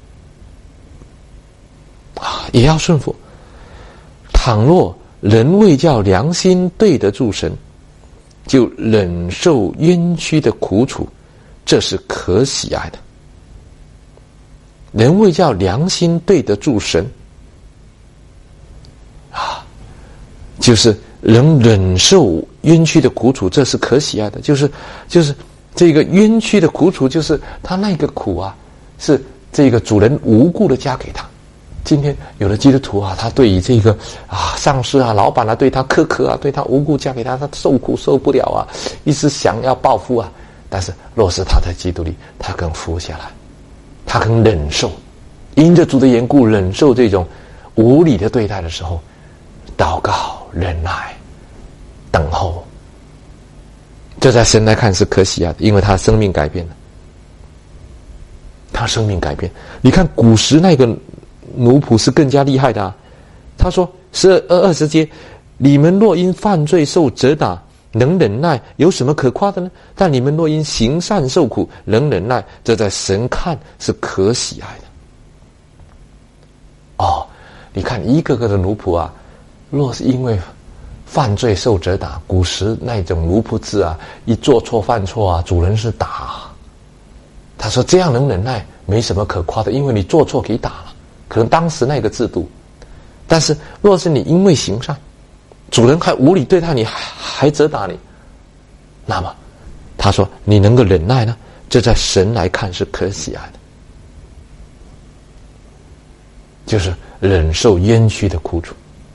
啊，也要顺服。倘若人未叫良心对得住神，就忍受冤屈的苦楚，这是可喜爱的。人未叫良心对得住神，啊，就是人忍受冤屈的苦楚，这是可喜爱的。就是就是这个冤屈的苦楚，就是他那个苦啊，是这个主人无故的加给他。今天有的基督徒啊，他对于这个啊上司啊、老板啊对他苛刻啊，对他无故加给他，他受苦受不了啊，一直想要报复啊。但是若是他在基督里，他肯服下来，他肯忍受，因着主的缘故忍受这种无理的对待的时候，祷告、忍耐、等候，这在神来看是可喜爱的，因为他生命改变了，他生命改变。你看古时那个奴仆是更加厉害的啊！他说十二二十节，你们若因犯罪受责打，能忍耐，有什么可夸的呢？但你们若因行善受苦，能忍耐，这在神看是可喜爱的。哦，你看一个个的奴仆啊，若是因为犯罪受责打，古时那种奴仆制啊，一做错犯错啊，主人是打。他说这样能忍耐， 没什么可夸的，因为你做错给打了，可能当时那个制度。但是若是你因为行善，主人还无理对待你，还还责打你，那么他说你能够忍耐呢，这在神来看是可喜爱的，就是忍受冤屈的苦楚。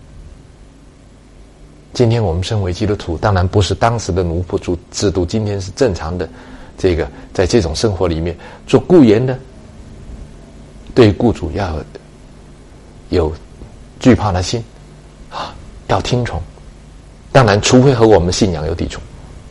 今天我们身为基督徒，当然不是当时的奴仆主制度，今天是正常的这个在这种生活里面做雇员的，对雇主要有惧怕的心啊，要听从。当然除非和我们信仰有抵触。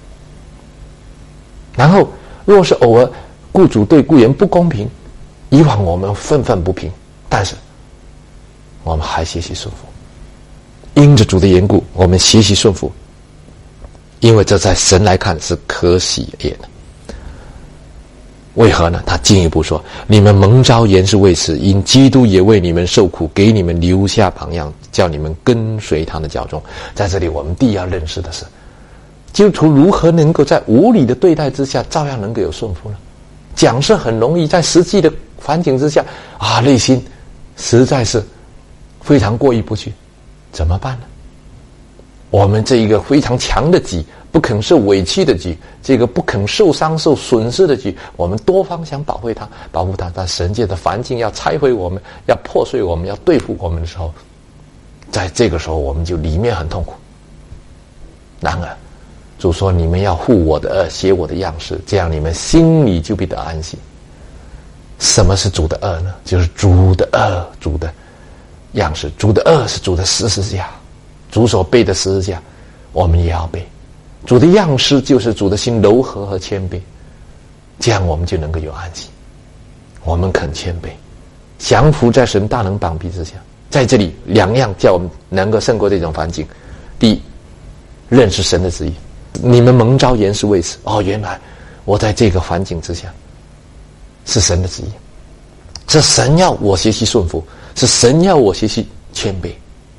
然后若是偶尔雇主对雇员不公平，以往我们愤愤不平，但是我们还学习顺服，因着主的缘故，我们学习顺服，因为这在神来看是可喜悦的。为何呢？他进一步说，你们蒙召原是为此，因基督也为你们受苦，给你们留下榜样，叫你们跟随他的脚踪。在这里我们第一要认识的是，基督徒如何能够在无理的对待之下照样能够有顺服呢？讲是很容易，在实际的环境之下啊，内心实在是非常过意不去，怎么办呢？我们这一个非常强的己，不肯受委屈的己，这个不肯受伤受损失的己，我们多方想保卫它保护它，但神界的环境要拆毁我们，要破碎我们，要对付我们的时候，在这个时候我们就里面很痛苦。然而主说，你们要护我的恶，学我的样式，这样你们心里就必得安息。什么是主的恶呢？就是主的恶，主的样式。主的恶是主的十字架，主所背的十字架我们也要背。主的样式就是主的心柔和和谦卑，这样我们就能够有安息。我们肯谦卑，降服在神大能膀臂之下。在这里两样叫我们能够胜过这种环境。第一，认识神的旨意，你们蒙召原是为此。哦，原来我在这个环境之下是神的旨意，是神要我学习顺服，是神要我学习谦卑。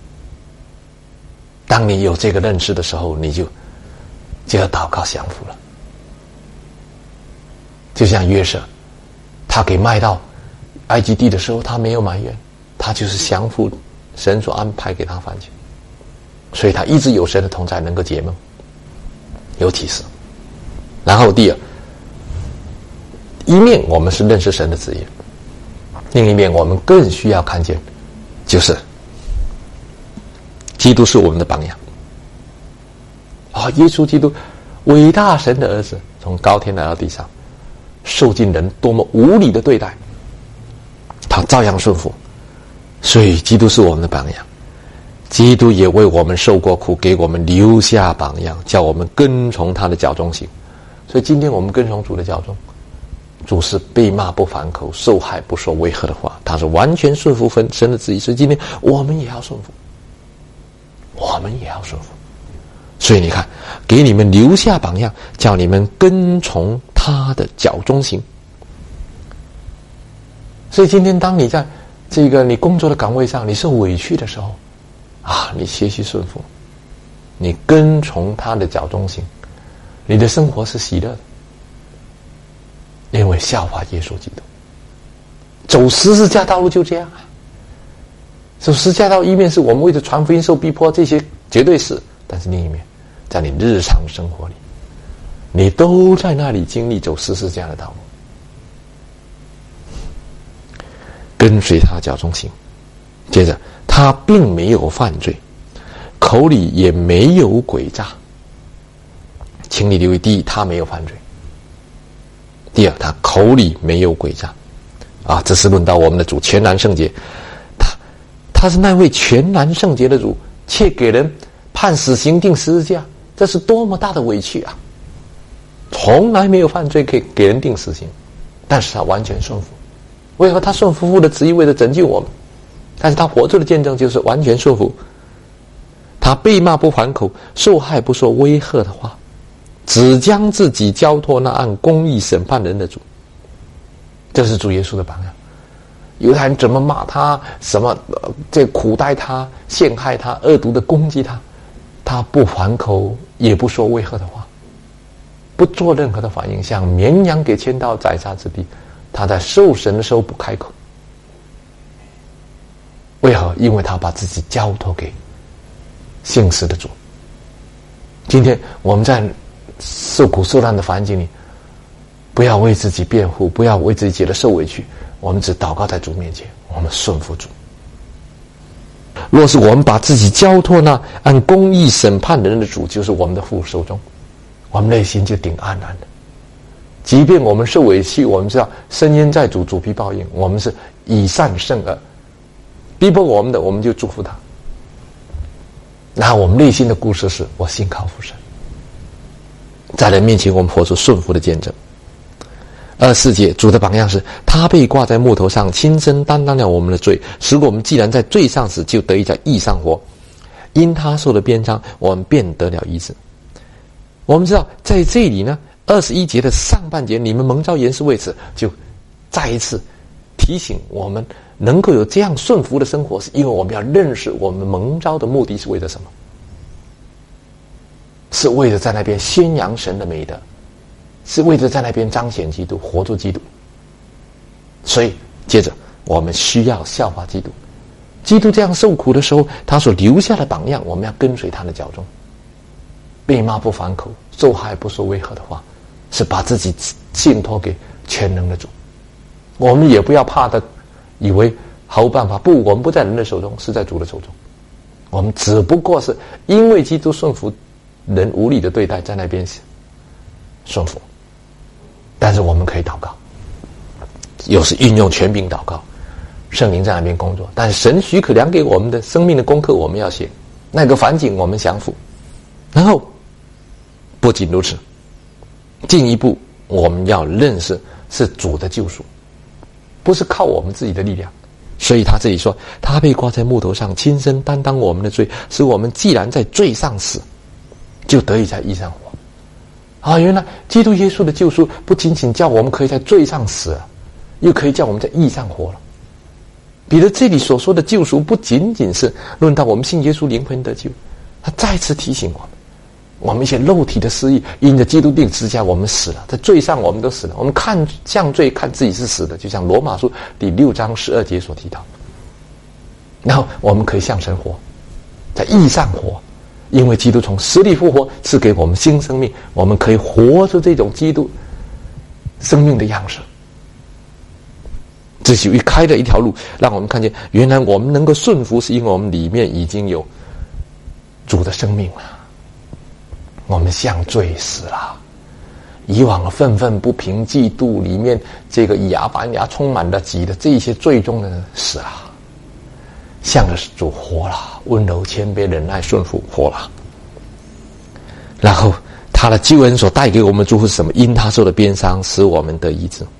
当你有这个认识的时候，你就就要祷告降服了。就像约瑟，他给卖到埃及地的时候，他没有埋怨，他就是降服神所安排给他番茄，所以他一直有神的同在，能够解梦，有启示。然后第二，一面我们是认识神的旨意，另一面我们更需要看见，就是基督是我们的榜样。啊、哦，耶稣基督伟大神的儿子，从高天来到地上，受尽人多么无理的对待，他照样顺服。所以基督是我们的榜样，基督也为我们受过苦，给我们留下榜样，叫我们跟从他的脚中行。所以今天我们跟从主的脚中，主是被骂不反口，受害不说违和的话，他是完全顺服神的旨意。所以今天我们也要顺服，我们也要顺服。所以你看，给你们留下榜样，叫你们跟从他的脚中行。所以今天当你在这个你工作的岗位上，你受委屈的时候啊，你学习顺服，你跟从他的脚中行，你的生活是喜乐的，因为效法耶稣基督。走十字架道路就这样啊，走十字架道路一面是我们为了传福音受逼迫，这些绝对是，但是另一面在你日常生活里，你都在那里经历走十字架的道路，跟随他脚中行。接着他并没有犯罪，口里也没有诡诈。请你留意，第一，他没有犯罪；第二，他口里没有诡诈。啊，这是论到我们的主全然圣洁，他他是那位全然圣洁的主，却给人判死刑定十字架，这是多么大的委屈啊！从来没有犯罪可以给人定死刑，但是他完全顺服。为何他顺服父的旨意，为了拯救我们？但是他活着的见证就是完全顺服。他被骂不还口，受害不说威吓的话，只将自己交托那按公义审判人的主。这是主耶稣的榜样。犹太人怎么骂他，什么、呃、这苦待他，陷害他，恶毒的攻击他，他不还口，也不说威吓的话，不做任何的反应，像绵羊给牵到宰杀之地， 他在受审的时候不开口。为何？因为他把自己交托给信实的主。今天我们在受苦受难的环境里，不要为自己辩护，不要为自己觉得受委屈，我们只祷告在主面前，我们顺服主。若是我们把自己交托那按公义审判的人的主，就是我们的父手中，我们内心就顶安然的。即便我们受委屈，我们知道深渊在主，主必报应，我们是以善胜恶，逼迫我们的，我们就祝福他。然后我们内心的故事是，我信靠父神，在人面前我们活出顺服的见证。二十四节，主的榜样是，他被挂在木头上，亲身担当了我们的罪，使我们既然在罪上死，就得以在义上活。因他受了鞭伤，我们便得了医治。我们知道在这里呢，二十一节的上半节，你们蒙召原是为此，就再一次提醒我们能够有这样顺服的生活，是因为我们要认识我们蒙召的目的是为了什么，是为了在那边宣扬神的美德，是为了在那边彰显基督，活出基督。所以接着我们需要效法基督。基督这样受苦的时候，他所留下的榜样，我们要跟随他的脚踪。被骂不反口，受害不说违和的话，是把自己信托给全能的主。我们也不要怕的以为毫无办法，不，我们不在人的手中，是在主的手中。我们只不过是因为基督顺服人无理的对待，在那边顺服。但是我们可以祷告，有时运用权柄祷告，圣灵在那边工作，但是神许可量给我们的生命的功课，我们要写，那个环境我们降服。然后不仅如此，进一步我们要认识是主的救赎，不是靠我们自己的力量。所以他这里说，他被挂在木头上，亲身担当我们的罪，使我们既然在罪上死，就得以在义上活。啊，原来基督耶稣的救赎不仅仅叫我们可以在罪上死了，又可以叫我们在义上活了。彼得这里所说的救赎，不仅仅是论到我们信耶稣灵魂得救，他再次提醒我们，我们一些肉体的私欲，因着基督定十字架，我们死了，在罪上我们都死了。我们看向罪，看自己是死的，就像罗马书第六章十二节所提到。然后我们可以向神活，在义上活，因为基督从死里复活，赐给我们新生命，我们可以活出这种基督生命的样式。这是开了一条路，让我们看见原来我们能够顺服，是因为我们里面已经有主的生命了。我们向罪死了，以往的愤愤不平、嫉妒里面这个以牙还牙充满了己的这些最终的死了，向着主活了，温柔谦卑忍耐顺服活了。然后他的救恩所带给我们的祝福是什么？因他受的鞭伤，使我们得医治。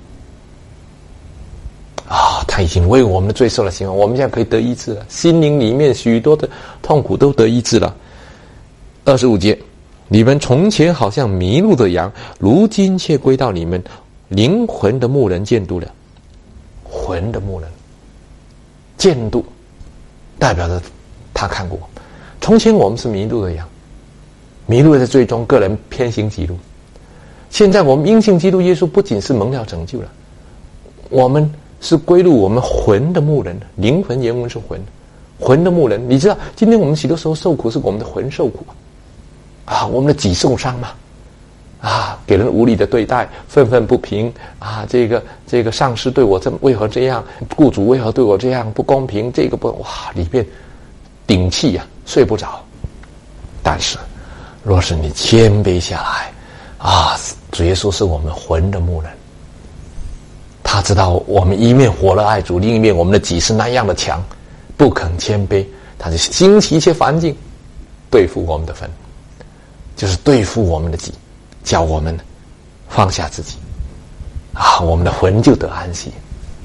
啊，他已经为我们的罪受了刑罚，我们现在可以得医治了，心灵里面许多的痛苦都得医治了。二十五节，你们从前好像迷路的羊，如今却归到你们灵魂的牧人监督了。魂的牧人监督代表着他看过，从前我们是迷路的羊，迷路在最终个人偏行己路。现在我们因信基督耶稣，不仅是蒙了拯救了，我们是归入我们魂的牧人。灵魂原文是魂，魂的牧人。你知道今天我们许多时候受苦，是我们的魂受苦啊，我们的己受伤嘛，啊，给人无理的对待，愤愤不平啊，这个这个上司对我这为何这样，雇主为何对我这样不公平，这个不哇，里面顶气啊，睡不着。但是若是你谦卑下来啊，主耶稣是我们魂的牧人，他知道我们一面活了爱主，另一面我们的己是那样的强，不肯谦卑，他就兴起一切环境对付我们的魂，就是对付我们的己，叫我们放下自己啊，我们的魂就得安息。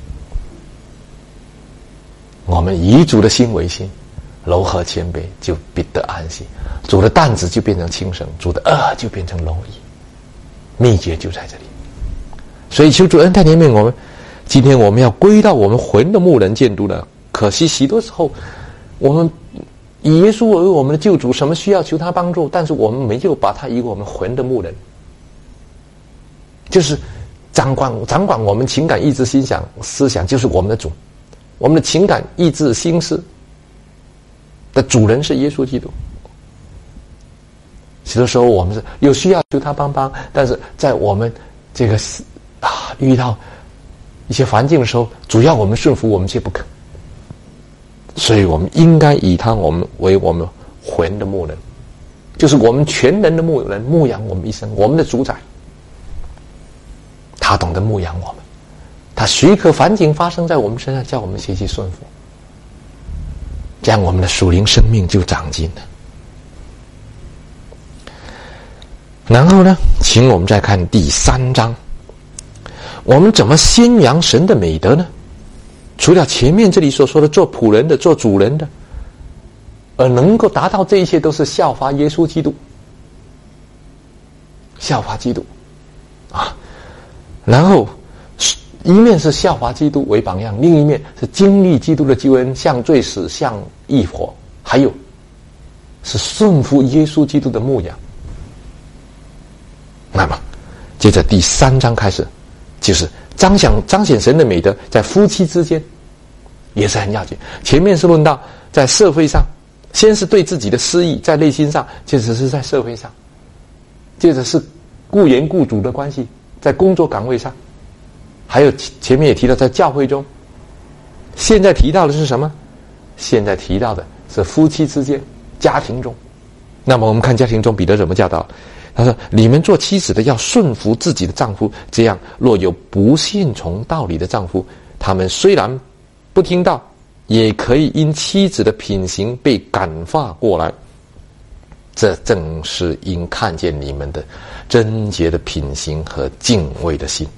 我们以主的心为心，柔和谦卑，就必得安息。主的担子就变成轻省，主的恶就变成容易。秘诀就在这里。所以求主恩待怜悯我们，今天我们要归到我们魂的牧人监督了。可惜许多时候我们以耶稣为我们的救主，什么需要求他帮助，但是我们没有把他以我们魂的牧人，就是掌管掌管我们情感、意志、心想、思想，就是我们的主。我们的情感、意志、心思的主人是耶稣基督。许多时候我们是有需要求他帮帮，但是在我们这个啊遇到一些环境的时候，主要我们顺服，我们却不肯。所以我们应该以他我们为我们魂的牧人，就是我们全人的牧人，牧养我们一生，我们的主宰。他懂得牧养我们，他许可环境发生在我们身上，叫我们学习顺服，这样我们的属灵生命就长进了。然后呢，请我们再看第三章，我们怎么宣扬神的美德呢？除了前面这里所说的做仆人的、做主人的，而能够达到这一切，都是效法耶稣基督，效法基督啊。然后一面是效法基督为榜样，另一面是经历基督的救恩，像罪死，像义活，还有是顺服耶稣基督的牧养。那么接着第三章开始，就是彰显彰显神的美德，在夫妻之间也是很要紧。前面是论到在社会上，先是对自己的私意，在内心上，接着是在社会上，接着是雇员雇主的关系，在工作岗位上，还有前面也提到在教会中。现在提到的是什么？现在提到的是夫妻之间，家庭中。那么我们看家庭中彼得怎么教导，他说：你们做妻子的要顺服自己的丈夫，这样若有不信从道理的丈夫，他们虽然不听道，也可以因妻子的品行被感化过来。这正是因看见你们的贞洁的品行和敬畏的心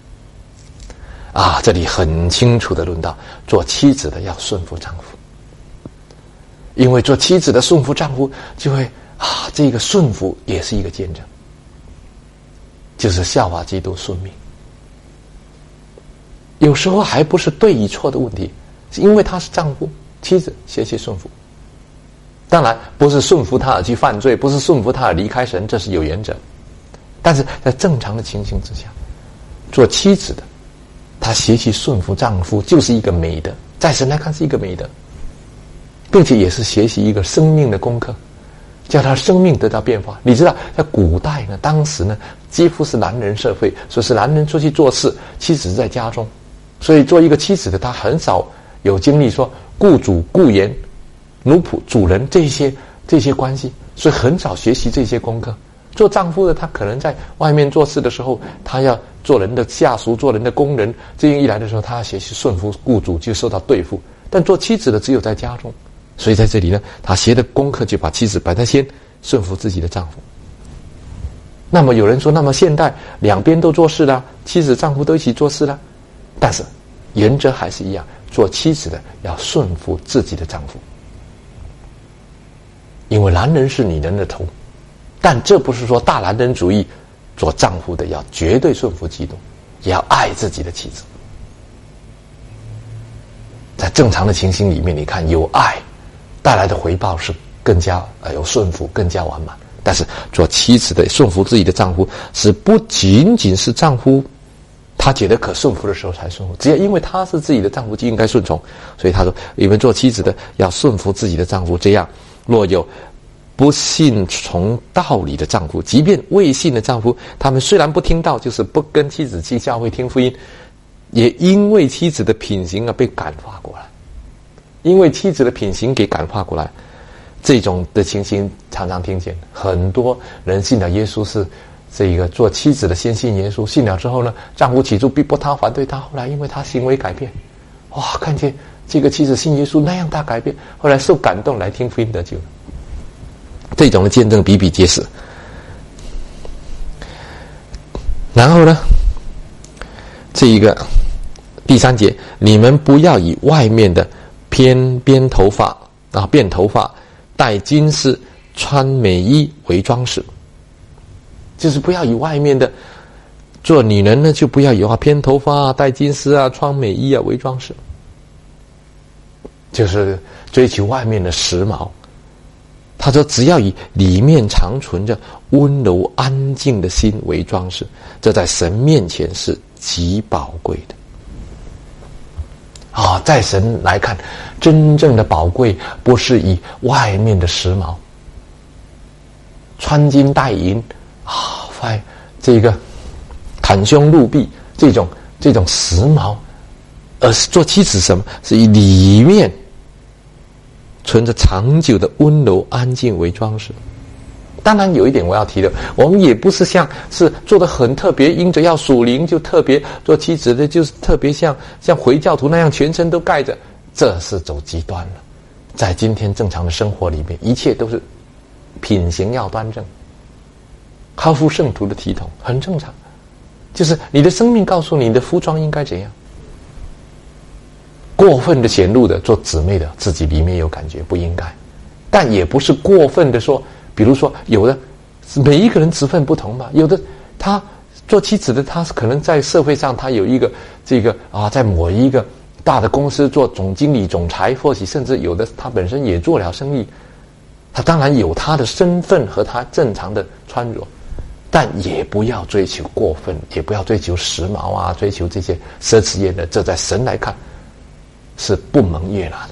啊！这里很清楚的论到，做妻子的要顺服丈夫，因为做妻子的顺服丈夫，就会啊，这个顺服也是一个见证，就是效法基督顺命。有时候还不是对与错的问题，是因为他是丈夫，妻子学习顺服。当然不是顺服他而去犯罪，不是顺服他而离开神，这是有原则。但是在正常的情形之下，做妻子的她学习顺服丈夫就是一个美德，在神来看是一个美德，并且也是学习一个生命的功课，叫他生命得到变化。你知道在古代呢，当时呢几乎是男人社会，所以是男人出去做事，妻子在家中，所以做一个妻子的他很少有经历说雇主雇员奴仆主人这些这些关系，所以很少学习这些功课。做丈夫的他可能在外面做事的时候，他要做人的下属，做人的工人，这样一来的时候，他要学习顺服雇主，就受到对付。但做妻子的只有在家中，所以在这里呢，他学的功课就把妻子摆在先，顺服自己的丈夫。那么有人说，那么现代两边都做事了，妻子丈夫都一起做事了，但是原则还是一样，做妻子的要顺服自己的丈夫，因为男人是女人的头。但这不是说大男人主义，做丈夫的要绝对顺服基督，也要爱自己的妻子。在正常的情形里面，你看有爱带来的回报是更加呃有顺服，更加完满。但是做妻子的顺服自己的丈夫，是不仅仅是丈夫他觉得可顺服的时候才顺服，只要因为他是自己的丈夫就应该顺从。所以他说，你们做妻子的要顺服自己的丈夫，这样若有不信从道理的丈夫，即便未信的丈夫，他们虽然不听道，就是不跟妻子去教会听福音，也因为妻子的品行而被感化过来，因为妻子的品行给感化过来。这种的情形常常听见，很多人信了耶稣是这个做妻子的先信耶稣，信了之后呢，丈夫起初逼迫他，反对他，后来因为他行为改变，哇，看见这个妻子信耶稣那样大改变，后来受感动来听福音得救了。这种的见证比比皆是。然后呢，这一个第三节，你们不要以外面的偏编头发啊、辫头发、戴金饰、穿美衣为装饰，就是不要以外面的，做女人呢就不要以啊偏头发啊、戴金饰啊、穿美衣啊为装饰，就是追求外面的时髦。 他说只要以里面常存着温柔安静的心为装饰，这在神面前是极宝贵的。啊、哦，在神来看，真正的宝贵不是以外面的时髦，穿金戴银啊，哎，这个袒胸露臂这种这种时髦，而是做妻子什么？是以里面存着长久的温柔安静为装饰。当然有一点我要提的，我们也不是像是做得很特别，因着要属灵就特别做妻子的，就是特别像像回教徒那样全身都盖着，这是走极端了。在今天正常的生活里面，一切都是品行要端正，合乎圣徒的体统，很正常。就是你的生命告诉你，你的服装应该怎样。过分的显露的做姊妹的自己里面有感觉，不应该，但也不是过分的说，比如说有的每一个人职分不同嘛，有的他做妻子的，他可能在社会上他有一个这个啊，在某一个大的公司做总经理、总裁，或许甚至有的他本身也做了生意，他当然有他的身份和他正常的穿着，但也不要追求过分，也不要追求时髦啊，追求这些奢侈业的，这在神来看是不蒙悦纳的。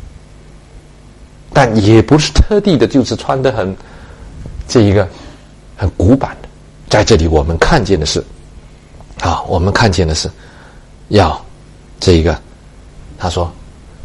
但也不是特地的就是穿得很这一个很古板的。在这里我们看见的是啊，我们看见的是要这一个他说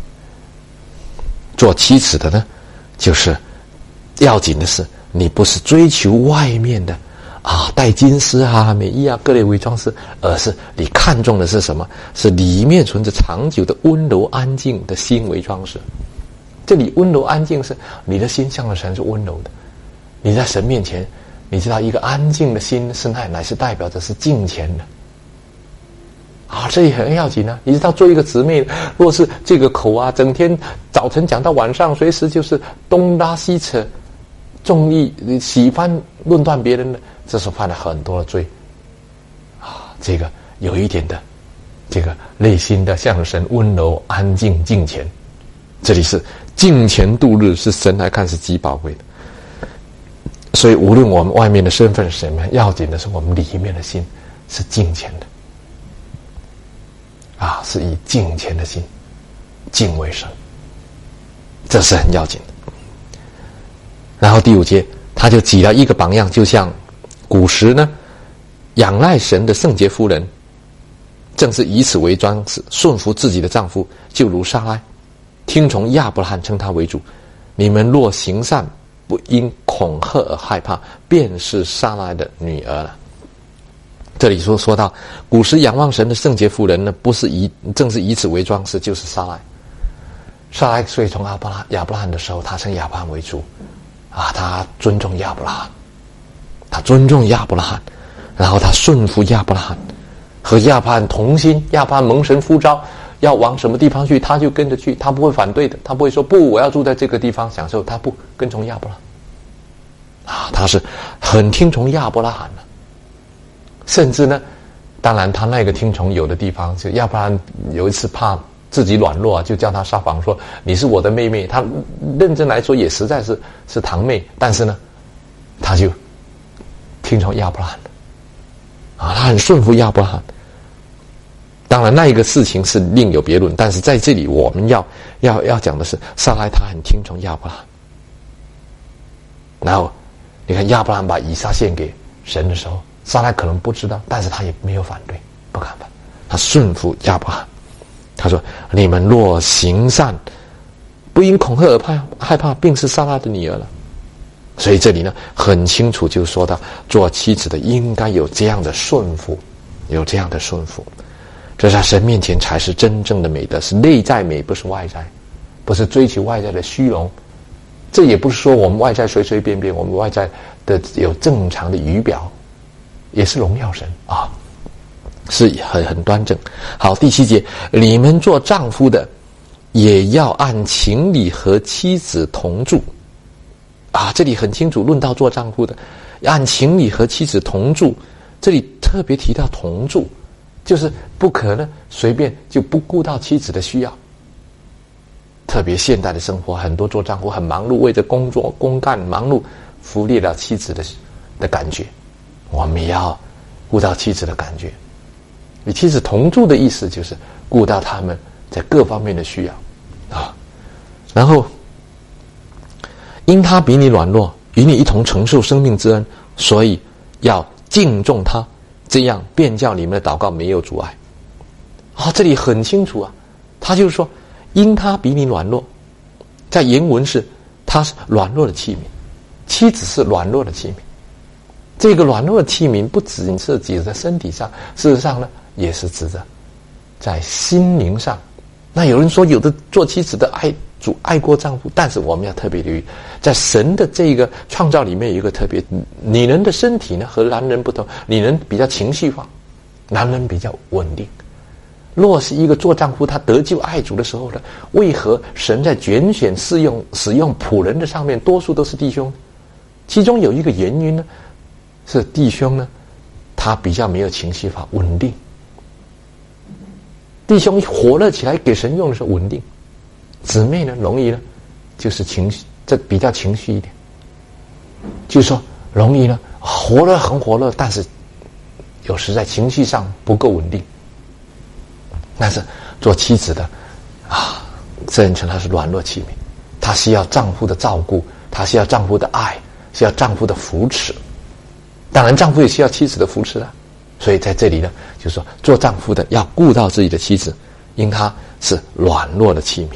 做妻子的呢，就是要紧的是你不是追求外面的啊，戴金丝啊、美衣啊、各类伪装饰，而是你看重的是什么？是里面存着长久的温柔安静的心为装饰。这里温柔安静是你的心向着神是温柔的，你在神面前，你知道一个安静的心是乃乃是代表着是敬虔的啊，这也很要紧啊。你知道做一个姊妹，若是这个口啊，整天早晨讲到晚上，随时就是东拉西扯，纵意喜欢论断别人的，这是犯了很多的罪啊。这个有一点的这个内心的向神温柔安静敬虔，这里是敬虔度日，是神来看是极宝贵的。所以无论我们外面的身份是什么，要紧的是我们里面的心是敬虔的啊，是以敬虔的心敬畏神，这是很要紧的。然后第五节他就举了一个榜样，就像古时呢仰赖神的圣洁妇人，正是以此为装饰，顺服自己的丈夫，就如撒拉听从亚伯拉罕，称他为主。你们若行善，不因恐吓而害怕，便是撒拉的女儿了。这里说说到古时仰望神的圣洁妇人呢，不是以正是以此为装饰，就是撒拉。撒拉所以从亚伯拉亚伯拉罕的时候，他称亚伯拉罕为主啊，他尊重亚伯拉罕，他尊重亚伯拉罕，然后他顺服亚伯拉罕，和亚伯拉罕同心。亚伯拉罕蒙神呼召要往什么地方去，他就跟着去，他不会反对的，他不会说不，我要住在这个地方享受，他不跟从亚伯拉罕啊，他是很听从亚伯拉罕的。甚至呢，当然他那个听从有的地方，就亚伯拉罕有一次怕自己软弱啊，就叫他撒谎说你是我的妹妹，他认真来说也实在是是堂妹，但是呢他就听从亚伯拉罕啊，他很顺服亚伯拉罕。当然那一个事情是另有别论，但是在这里我们要要要讲的是撒拉他很听从亚伯拉罕。然后你看亚伯拉罕把以撒献给神的时候，撒拉可能不知道，但是他也没有反对，不敢反，他顺服亚伯拉罕。他说你们若行善，不因恐吓而怕害怕，并是撒拉的女儿了。所以这里呢很清楚就说到做妻子的应该有这样的顺服，有这样的顺服，这在神面前才是真正的美德，是内在美，不是外在，不是追求外在的虚荣。这也不是说我们外在随随便便，我们外在的有正常的仪表，也是荣耀神啊，是很很端正。好，第七节，你们做丈夫的也要按情理和妻子同住啊，这里很清楚论到做丈夫的按情理和妻子同住，这里特别提到同住，就是不可能随便就不顾到妻子的需要特别现代的生活，很多做丈夫很忙碌，为着工作公干忙碌，忽略了妻子的的感觉。我们也要顾到妻子的感觉。与妻子同住的意思就是顾到他们在各方面的需要啊。然后因他比你软弱，与你一同承受生命之恩，所以要敬重他，这样便叫你们的祷告没有阻碍。啊，这里很清楚啊，他就是说因他比你软弱，在原文是他是软弱的器皿，妻子是软弱的器皿。这个软弱的器皿不仅是指在身体上，事实上呢也是指着在心灵上。那有人说有的做妻子的爱主爱过丈夫，但是我们要特别留意，在神的这个创造里面有一个特别，女人的身体呢和男人不同，女人比较情绪化，男人比较稳定。若是一个做丈夫他得救爱主的时候呢，为何神在拣选适用使用仆人的上面多数都是弟兄？其中有一个原因呢，是弟兄呢他比较没有情绪化，稳定。弟兄火热起来给神用的时候稳定，姊妹呢容易呢就是情绪，这比较情绪一点，就是说容易呢火热很火热，但是有时在情绪上不够稳定。但是做妻子的啊，这人称他是软弱器皿，他需要丈夫的照顾，他需要丈夫的爱，需要丈夫的扶持。当然丈夫也需要妻子的扶持啊。所以在这里呢，就是说做丈夫的要顾到自己的妻子，因他是软弱的器皿，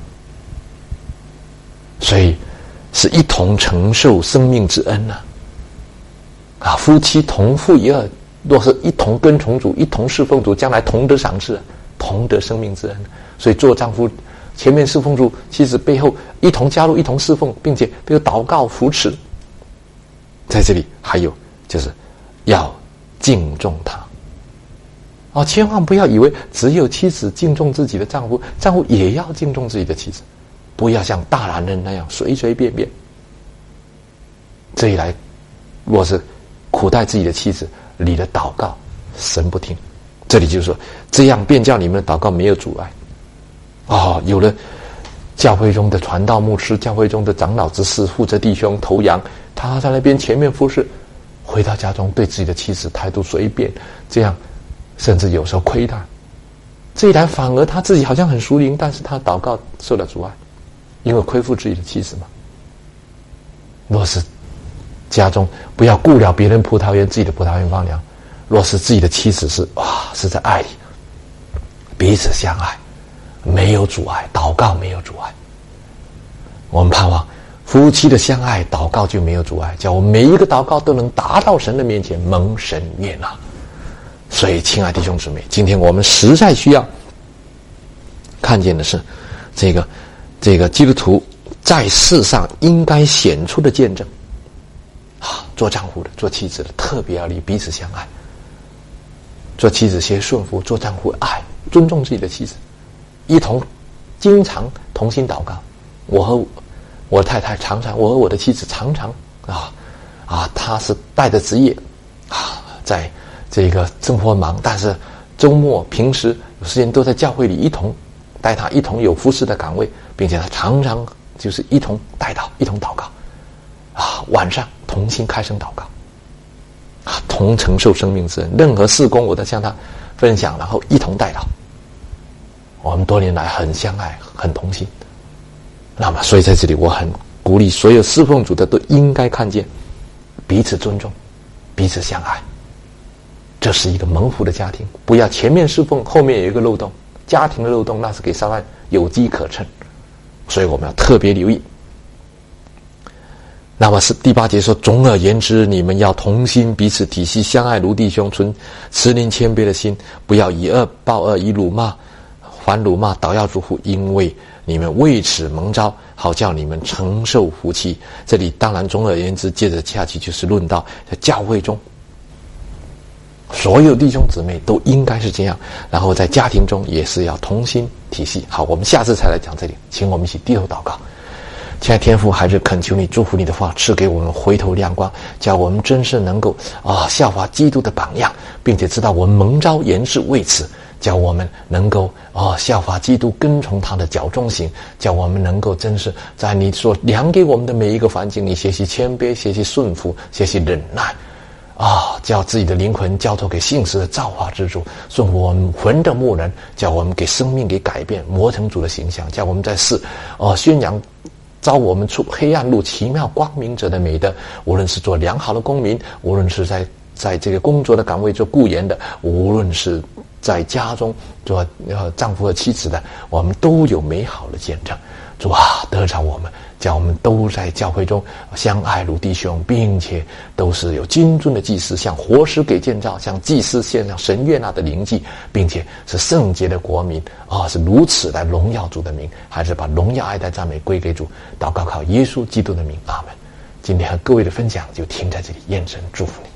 所以是一同承受生命之恩啊！啊，夫妻同负一二，若是一同跟从主，一同侍奉主，将来同得赏赐，同得生命之恩。所以做丈夫前面侍奉主，妻子背后一同加入，一同侍奉，并且被祷告扶持。在这里还有就是要敬重他哦，千万不要以为只有妻子敬重自己的丈夫，丈夫也要敬重自己的妻子，不要像大男人那样随随便便。这一来，若是苦待自己的妻子，你的祷告神不听。这里就是说，这样便叫你们的祷告没有阻碍。哦，有了教会中的传道牧师，教会中的长老执事负责弟兄头羊，他在那边前面服侍，回到家中对自己的妻子态度随便，这样甚至有时候亏待。这一来反而他自己好像很属灵，但是他祷告受了阻碍，因为亏负自己的妻子嘛。若是家中不要顾了别人葡萄园，自己的葡萄园荒凉。若是自己的妻子是哇是在爱里，彼此相爱，没有阻碍，祷告没有阻碍。我们盼望夫妻的相爱，祷告就没有阻碍，叫我们每一个祷告都能达到神的面前，蒙神悦纳。所以，亲爱的弟兄姊妹，今天我们实在需要看见的是，这个这个基督徒在世上应该显出的见证啊，做丈夫的、做妻子的，特别要彼此相爱。做妻子先顺服，做丈夫爱，尊重自己的妻子，一同经常同心祷告。我和我太太常常，我和我的妻子常常啊啊，她是带着职业啊，在这个生活忙，但是周末平时有时间都在教会里一同带她，一同有服侍的岗位，并且她常常就是一同带祷，一同祷告啊，晚上同心开声祷告啊，同承受生命之恩，任何事工我都向她分享，然后一同带祷。我们多年来很相爱，很同心。那么，所以在这里我很鼓励所有侍奉主的都应该看见彼此尊重，彼此相爱。这是一个蒙福的家庭，不要前面侍奉，后面有一个漏洞，家庭的漏洞那是给撒旦有机可乘。所以我们要特别留意。那么是第八节说，总而言之，你们要同心，彼此体恤，相爱如弟兄，存慈怜谦卑的心，不要以恶报恶，以辱骂还辱骂，倒要祝福，因为你们为此蒙召，好叫你们承受福气。这里当然总而言之，接着下去就是论到在教会中所有弟兄姊妹都应该是这样，然后在家庭中也是要同心体恤。好，我们下次才来讲这里，请我们一起低头祷告。亲爱的天父，还是恳求你祝福你的话赐给我们回头亮光，叫我们真是能够啊效法基督的榜样，并且知道我们蒙召原是为此， 叫我们能够哦效法基督，跟从他的脚中行，叫我们能够真是在你所量给我们的每一个环境里学习谦卑，学习顺服，学习忍耐啊、哦，叫自己的灵魂交托给信实的造化之主，送我们魂的牧人，叫我们给生命给改变，磨成主的形象，叫我们在世哦宣扬招我们出黑暗路奇妙光明者的美德，无论是做良好的公民，无论是在在这个工作的岗位做雇员的，无论是在家中做呃丈夫和妻子的，我们都有美好的见证。主啊，得着我们，叫我们都在教会中相爱如弟兄，并且都是有君尊的祭司，像活石给建造，像祭司献上神悦纳的灵祭，并且是圣洁的国民啊、哦，是如此来荣耀主的名，还是把荣耀、爱戴、赞美归给主。祷告靠耶稣基督的名，阿门。今天和各位的分享就停在这里，愿神祝福你。